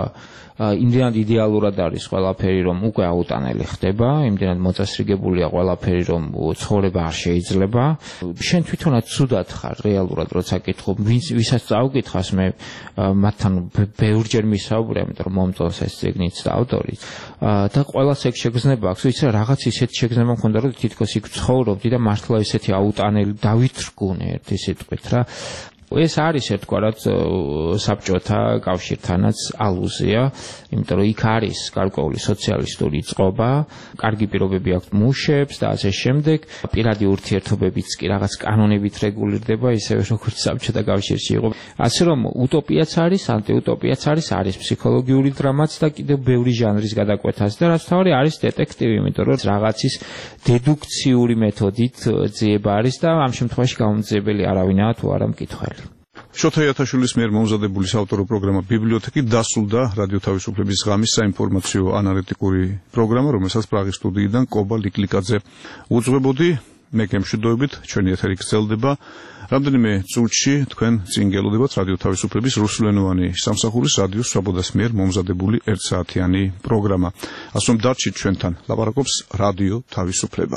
იმდენად იდეალურად არის ყველაფერი, რომ უკვე აუტანელი ხდება, იმდენად მოწესრიგებულია ყველაფერი, რომ ცხოვრება არ შეიძლება. შენ თვითონაც ცუდად ხარ რეალურად, როცა კითხობ, ვისაც წავკითხავს, მე მათთან ბევრჯერ მისაუბრე, იმიტომ რომ მომწონს ეს წიგნიც და ავტორიც. და ყველას ეგ შეგრძნება აქვს, ვიცი რა, რაღაც ისეთი შეგრძნება მქონდა, რომ თითქოს იქ ცხოვრობდი და მართლა ისეთი აუტანელი დავითრგუნე ერთი სიტყვით რა. ეს არის ერთგვარად საბჭოთა კავშირთანაც ალუზია, იმიტომ რომ იქ არის გარკვეული სოციალისტური წყობა, კარგი პირობები აქვს მუშებს და ასე შემდეგ. პირადი ურთიერთობებიც კი რაღაც კანონებით რეგულირდება, ისევე როგორც საბჭოთა კავშირში იყო. ასე რომ უტოპიაც არის, ანტიუტოპიაც არის, არის ფსიქოლოგიური დრამაც და კიდევ ბევრი ჟანრის გადაკვეთაც და რაც თავი არის დეტექტივი, იმიტომ რომ რაღაცის დედუქციური მეთოდით ძიება არის და ამ შემთხვევაში გამომძიებელი არავინაა თუ არა მკითხველი. შოთა იათაშვილის მიერ მომზადებული საავტორო პროგრამა ბიბლიოთეკი დასრულდა რადიო თავისუფლების ღამის საინფორმაციო ანალიტიკური პროგრამა, რომელსაც პრაღის სტუდიიდან კობა ლიკლიკაძე უძღვებოდი. მე გემშვიდობებით, ჩვენი ეთერი გრძელდება. რამდენიმე წუთში თქვენ წინ გელოდებათ რადიო თავისუფლების რუსულენოვანი სამსახურის რადიო სვაბოდას მიერ მომზადებული ერთსაათიანი პროგრამა. ასე რომ დარჩით ჩვენთან, ლაპარაკობს რადიო თავისუფლება.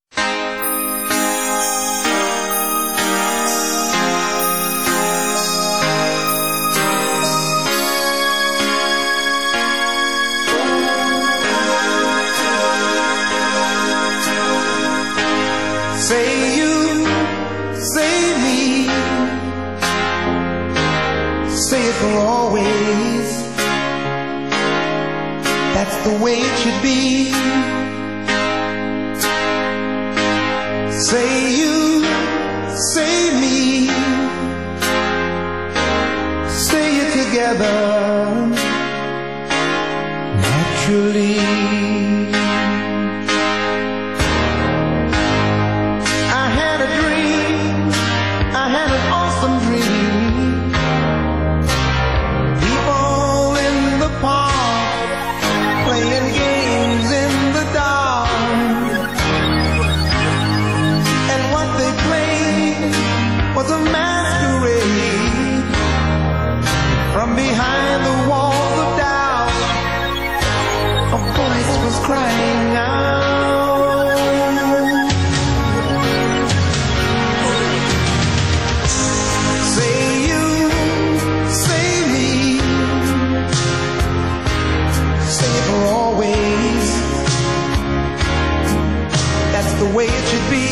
Say you, say me, say it for always. That's the way it should be. Say you, say me, say it together, naturally. Behind the walls of doubt, a voice was crying out. Say you, say me, say it for always. That's the way it should be.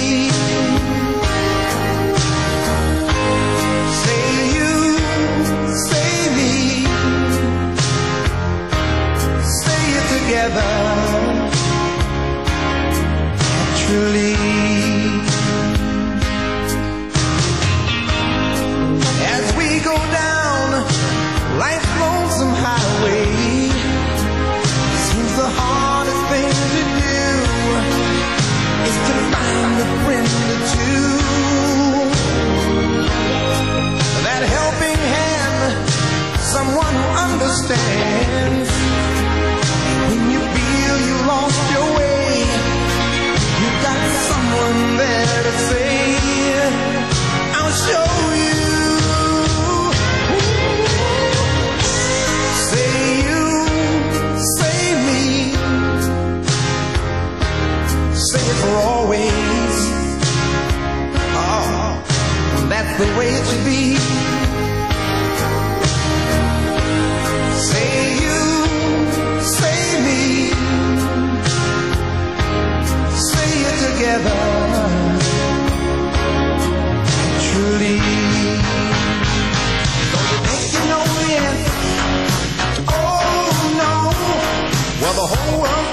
Together, naturally. As we go down life's lonesome highway, seems the hardest thing to do is to find a friend or two. That helping hand, someone who understands. When you feel you lost your way, you got someone there to say, I'll show you. Say you, say me, say it for always. Oh, that's the way it should be. Say you, say me, say it together, oh, oh.